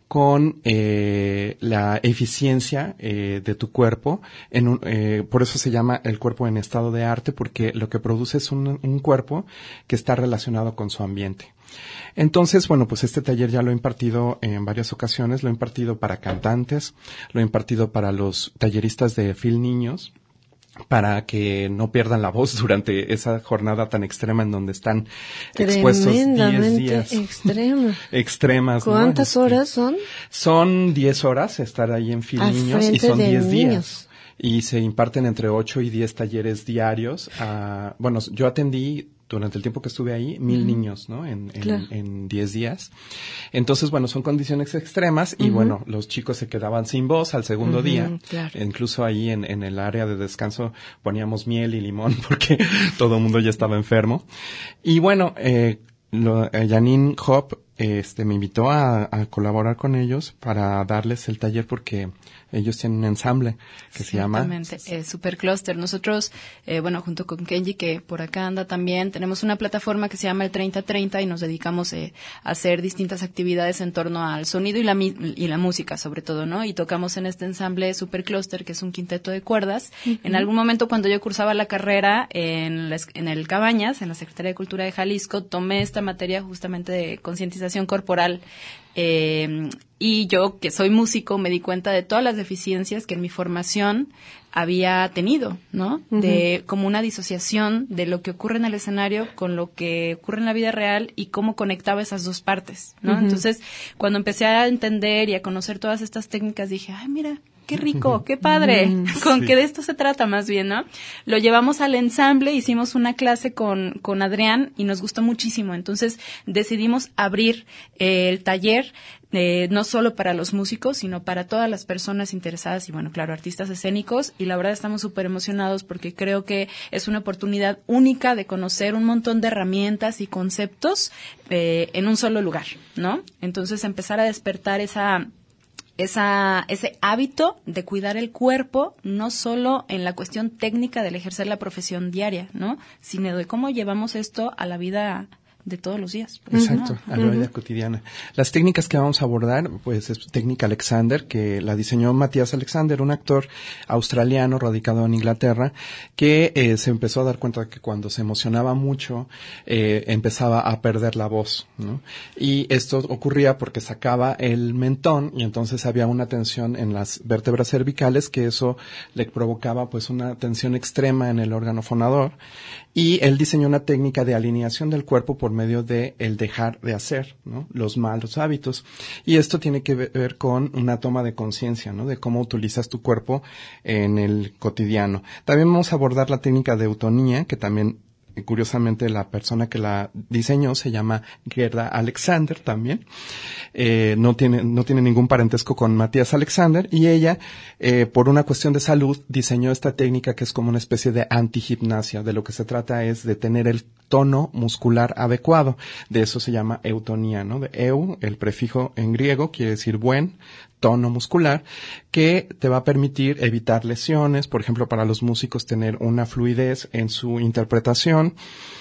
con eh, la eficiencia eh, de tu cuerpo. En un, eh, por eso se llama el cuerpo en estado de arte, porque lo que produce es un, un cuerpo que está relacionado con su ambiente. Entonces, bueno, pues este taller ya lo he impartido en varias ocasiones. Lo he impartido para cantantes, lo he impartido para los talleristas de Fil Niños, para que no pierdan la voz durante esa jornada tan extrema en donde están expuestos diez días. Extrema. Extremas. ¿Cuántas ¿no? horas son? Son diez horas estar ahí en Fil Niños y son diez días. Y se imparten entre ocho y diez talleres diarios. A, bueno, yo atendí durante el tiempo que estuve ahí, mil uh-huh. niños, ¿no? En, en, claro. en diez días. Entonces, bueno, son condiciones extremas y uh-huh. bueno, los chicos se quedaban sin voz al segundo uh-huh, día. Claro. Incluso ahí en, en el área de descanso poníamos miel y limón porque todo el mundo ya estaba enfermo. Y bueno, eh, lo, eh, Janine Hop, este, me invitó a, a colaborar con ellos para darles el taller porque ellos tienen un ensamble que se llama... Exactamente, eh, Supercluster. Nosotros, eh, bueno, junto con Kenji, que por acá anda también, tenemos una plataforma que se llama el treinta treinta y nos dedicamos eh, a hacer distintas actividades en torno al sonido y la, y la música, sobre todo, ¿no? Y tocamos en este ensamble Supercluster, que es un quinteto de cuerdas. Uh-huh. En algún momento, cuando yo cursaba la carrera en, la, en el Cabañas, en la Secretaría de Cultura de Jalisco, tomé esta materia justamente de concientización corporal. Eh, y yo, que soy músico, me di cuenta de todas las deficiencias que en mi formación había tenido, ¿no? Uh-huh. De como una disociación de lo que ocurre en el escenario con lo que ocurre en la vida real y cómo conectaba esas dos partes, ¿no? Uh-huh. Entonces, cuando empecé a entender y a conocer todas estas técnicas, dije, ay, mira, qué rico, qué padre, mm, con sí. que de esto se trata más bien, ¿no? Lo llevamos al ensamble, hicimos una clase con, con Adrián y nos gustó muchísimo. Entonces decidimos abrir eh, el taller, eh, no solo para los músicos, sino para todas las personas interesadas y, bueno, claro, artistas escénicos. Y la verdad estamos súper emocionados porque creo que es una oportunidad única de conocer un montón de herramientas y conceptos eh, en un solo lugar, ¿no? Entonces empezar a despertar esa... esa, ese hábito de cuidar el cuerpo, no solo en la cuestión técnica del ejercer la profesión diaria, ¿no? Sino de cómo llevamos esto a la vida de todos los días. Pues, Exacto, ¿no? a la vida Uh-huh. cotidiana. Las técnicas que vamos a abordar, pues es técnica Alexander, que la diseñó Matías Alexander, un actor australiano radicado en Inglaterra, que eh, se empezó a dar cuenta de que cuando se emocionaba mucho, eh, empezaba a perder la voz, ¿no? Y esto ocurría porque sacaba el mentón y entonces había una tensión en las vértebras cervicales, que eso le provocaba pues una tensión extrema en el órgano fonador. Y él diseñó una técnica de alineación del cuerpo por medio de el dejar de hacer, ¿no? Los malos hábitos. Y esto tiene que ver con una toma de conciencia, ¿no? De cómo utilizas tu cuerpo en el cotidiano. También vamos a abordar la técnica de eutonía, que también, curiosamente, la persona que la diseñó se llama Gerda Alexander también. Eh, no tiene, no tiene ningún parentesco con Matías Alexander, y ella, eh, por una cuestión de salud, diseñó esta técnica que es como una especie de antigimnasia. De lo que se trata es de tener el tono muscular adecuado. De eso se llama eutonía, ¿no? De eu, el prefijo en griego, quiere decir buen, tono muscular, que te va a permitir evitar lesiones, por ejemplo, para los músicos tener una fluidez en su interpretación.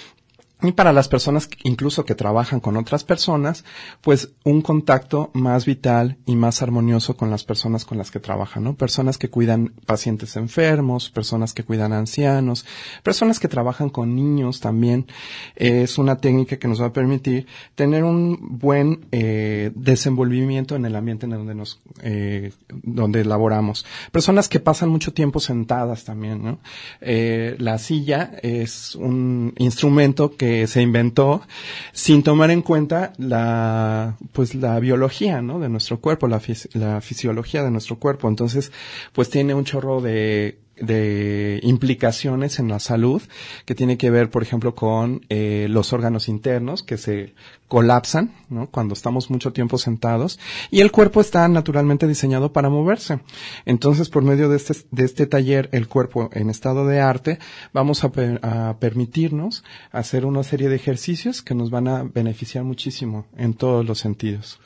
Y para las personas incluso que trabajan con otras personas, pues un contacto más vital y más armonioso con las personas con las que trabajan, ¿no? Personas que cuidan pacientes enfermos, personas que cuidan ancianos, personas que trabajan con niños también. Eh, es una técnica que nos va a permitir tener un buen eh, desenvolvimiento en el ambiente en donde nos, eh, donde laboramos. Personas que pasan mucho tiempo sentadas también, ¿no? Eh, la silla es un instrumento que que se inventó sin tomar en cuenta la, pues la biología, ¿no? De nuestro cuerpo, la, fisi- la fisiología de nuestro cuerpo. Entonces, pues tiene un chorro de, de implicaciones en la salud, que tiene que ver, por ejemplo, con eh, los órganos internos que se colapsan, ¿no? Cuando estamos mucho tiempo sentados, y el cuerpo está naturalmente diseñado para moverse. Entonces, por medio de este, de este taller, El cuerpo en estado de arte, vamos a, per, a permitirnos hacer una serie de ejercicios que nos van a beneficiar muchísimo en todos los sentidos.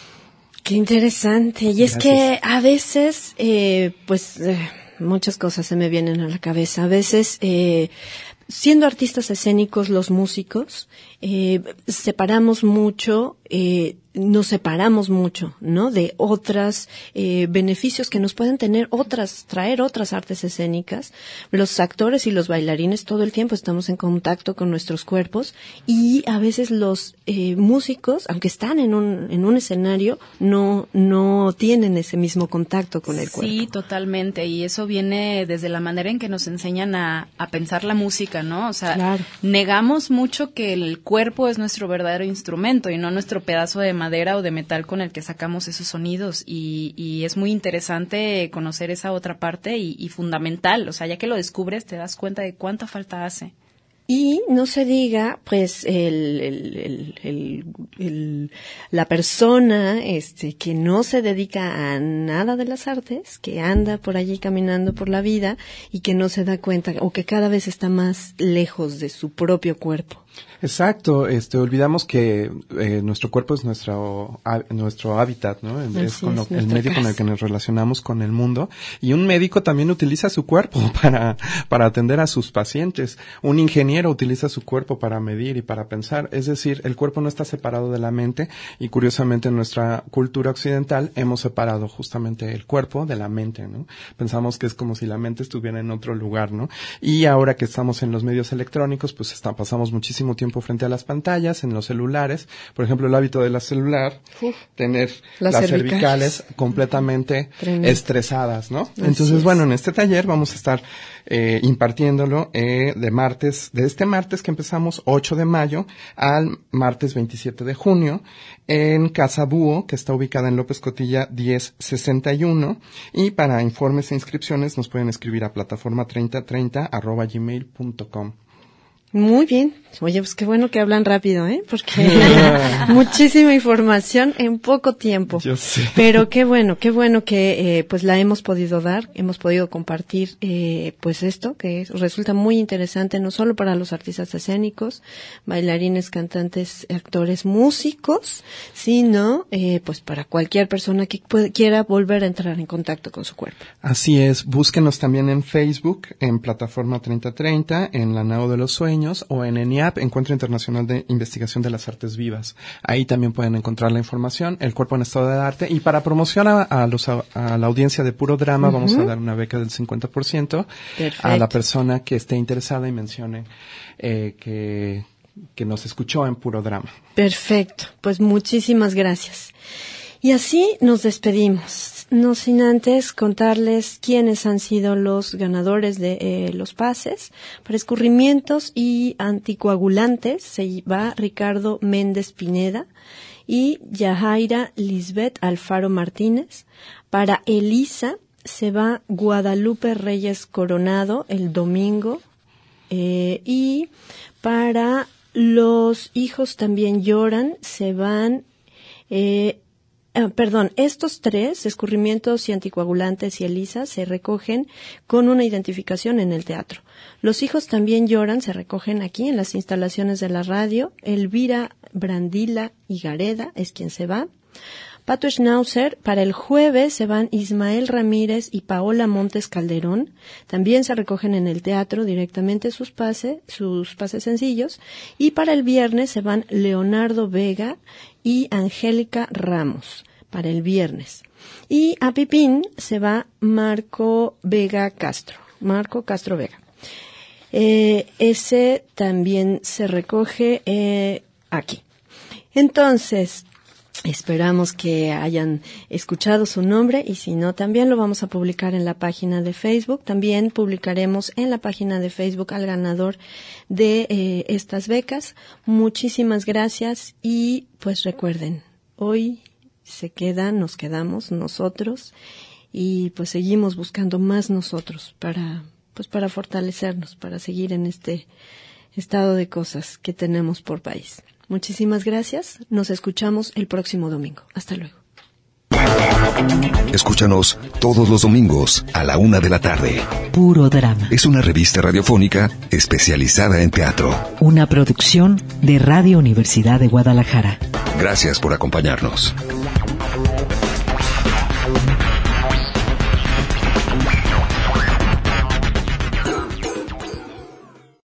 Qué interesante. Y Gracias. es que a veces, eh, pues, eh, muchas cosas se me vienen a la cabeza. A veces, eh, siendo artistas escénicos, los músicos, eh, separamos mucho, eh, nos separamos mucho, ¿no? De otras eh, beneficios que nos pueden tener otras, traer otras artes escénicas. Los actores y los bailarines todo el tiempo estamos en contacto con nuestros cuerpos, y a veces los eh, músicos, aunque están en un en un escenario, no no tienen ese mismo contacto con el cuerpo. Sí, totalmente, y eso viene desde la manera en que nos enseñan a, a pensar la música, ¿no? O sea, Claro. negamos mucho que el cuerpo es nuestro verdadero instrumento y no nuestro pedazo de madera o de metal con el que sacamos esos sonidos, y, y es muy interesante conocer esa otra parte y, y fundamental, o sea, ya que lo descubres te das cuenta de cuánta falta hace. Y no se diga, pues, el, el, el, el, el- la persona este, que no se dedica a nada de las artes, que anda por allí caminando por la vida y que no se da cuenta, o que cada vez está más lejos de su propio cuerpo. Exacto, este, olvidamos que eh, nuestro cuerpo es nuestro há- nuestro hábitat, ¿no? Es Así con lo- es, el nuestra medio con el casa. que nos relacionamos con el mundo, y un médico también utiliza su cuerpo para para atender a sus pacientes. Un ingeniero utiliza su cuerpo para medir y para pensar. Es decir, el cuerpo no está separado de la mente, y curiosamente en nuestra cultura occidental hemos separado justamente el cuerpo de la mente, ¿no? Pensamos que es como si la mente estuviera en otro lugar, ¿no? Y ahora que estamos en los medios electrónicos, pues está, pasamos muchísimo tiempo frente a las pantallas, en los celulares. Por ejemplo, el hábito de la celular, Uf, tener las las, cervicales. cervicales completamente Tremendo. estresadas, ¿no? Así Entonces, es. bueno, en este taller vamos a estar eh, impartiéndolo eh, de martes, de este martes que empezamos ocho de mayo al martes veintisiete de junio en Casa Búho, que está ubicada en López Cotilla diez sesenta y uno, y para informes e inscripciones nos pueden escribir a plataforma treinta treinta arroba gmail punto com. Muy bien. Oye, pues qué bueno que hablan rápido, ¿eh? Porque muchísima información en poco tiempo. Yo sé. Pero qué bueno, qué bueno que eh, pues la hemos podido dar, hemos podido compartir eh, pues esto, que resulta muy interesante no solo para los artistas escénicos, bailarines, cantantes, actores, músicos, sino eh, pues para cualquier persona que puede, quiera volver a entrar en contacto con su cuerpo. Así es, búsquenos también en Facebook, en Plataforma treinta treinta, en la Nao de los Sueños o en ENIAP, Encuentro Internacional de Investigación de las Artes Vivas. Ahí también pueden encontrar la información, el cuerpo en estado de arte, y para promocionar a, a, los, a, a la audiencia de Puro Drama, uh-huh, vamos a dar una beca del cincuenta por ciento Perfecto. A la persona que esté interesada y mencione eh, que, que nos escuchó en Puro Drama. Perfecto, pues muchísimas gracias. Y así nos despedimos, no sin antes contarles quiénes han sido los ganadores de eh, los pases para escurrimientos y anticoagulantes. Se va Ricardo Méndez Pineda y Yajaira Lisbeth Alfaro Martínez. Para Elisa se va Guadalupe Reyes Coronado el domingo. Eh, y para Los Hijos También Lloran se van... Eh, Ah, perdón, estos tres, escurrimientos y anticoagulantes y Elisa, se recogen con una identificación en el teatro. Los Hijos También Lloran se recogen aquí en las instalaciones de la radio. Elvira Brandila y Gareda es quien se va. Pato Schnauzer, para el jueves se van Ismael Ramírez y Paola Montes Calderón. También se recogen en el teatro directamente sus pases, sus pases sencillos. Y para el viernes se van Leonardo Vega y Angélica Ramos, para el viernes. Y a Pipín se va Marco Vega Castro, Marco Castro Vega. Eh, ese también se recoge eh, aquí. Entonces, esperamos que hayan escuchado su nombre y si no, también lo vamos a publicar en la página de Facebook. También publicaremos en la página de Facebook al ganador de eh, estas becas. Muchísimas gracias y pues recuerden, hoy se quedan, nos quedamos nosotros y pues seguimos buscando más nosotros para pues para fortalecernos, para seguir en este estado de cosas que tenemos por país. Muchísimas gracias. Nos escuchamos el próximo domingo. Hasta luego. Escúchanos todos los domingos a la una de la tarde. Puro Drama. Es una revista radiofónica especializada en teatro. Una producción de Radio Universidad de Guadalajara. Gracias por acompañarnos.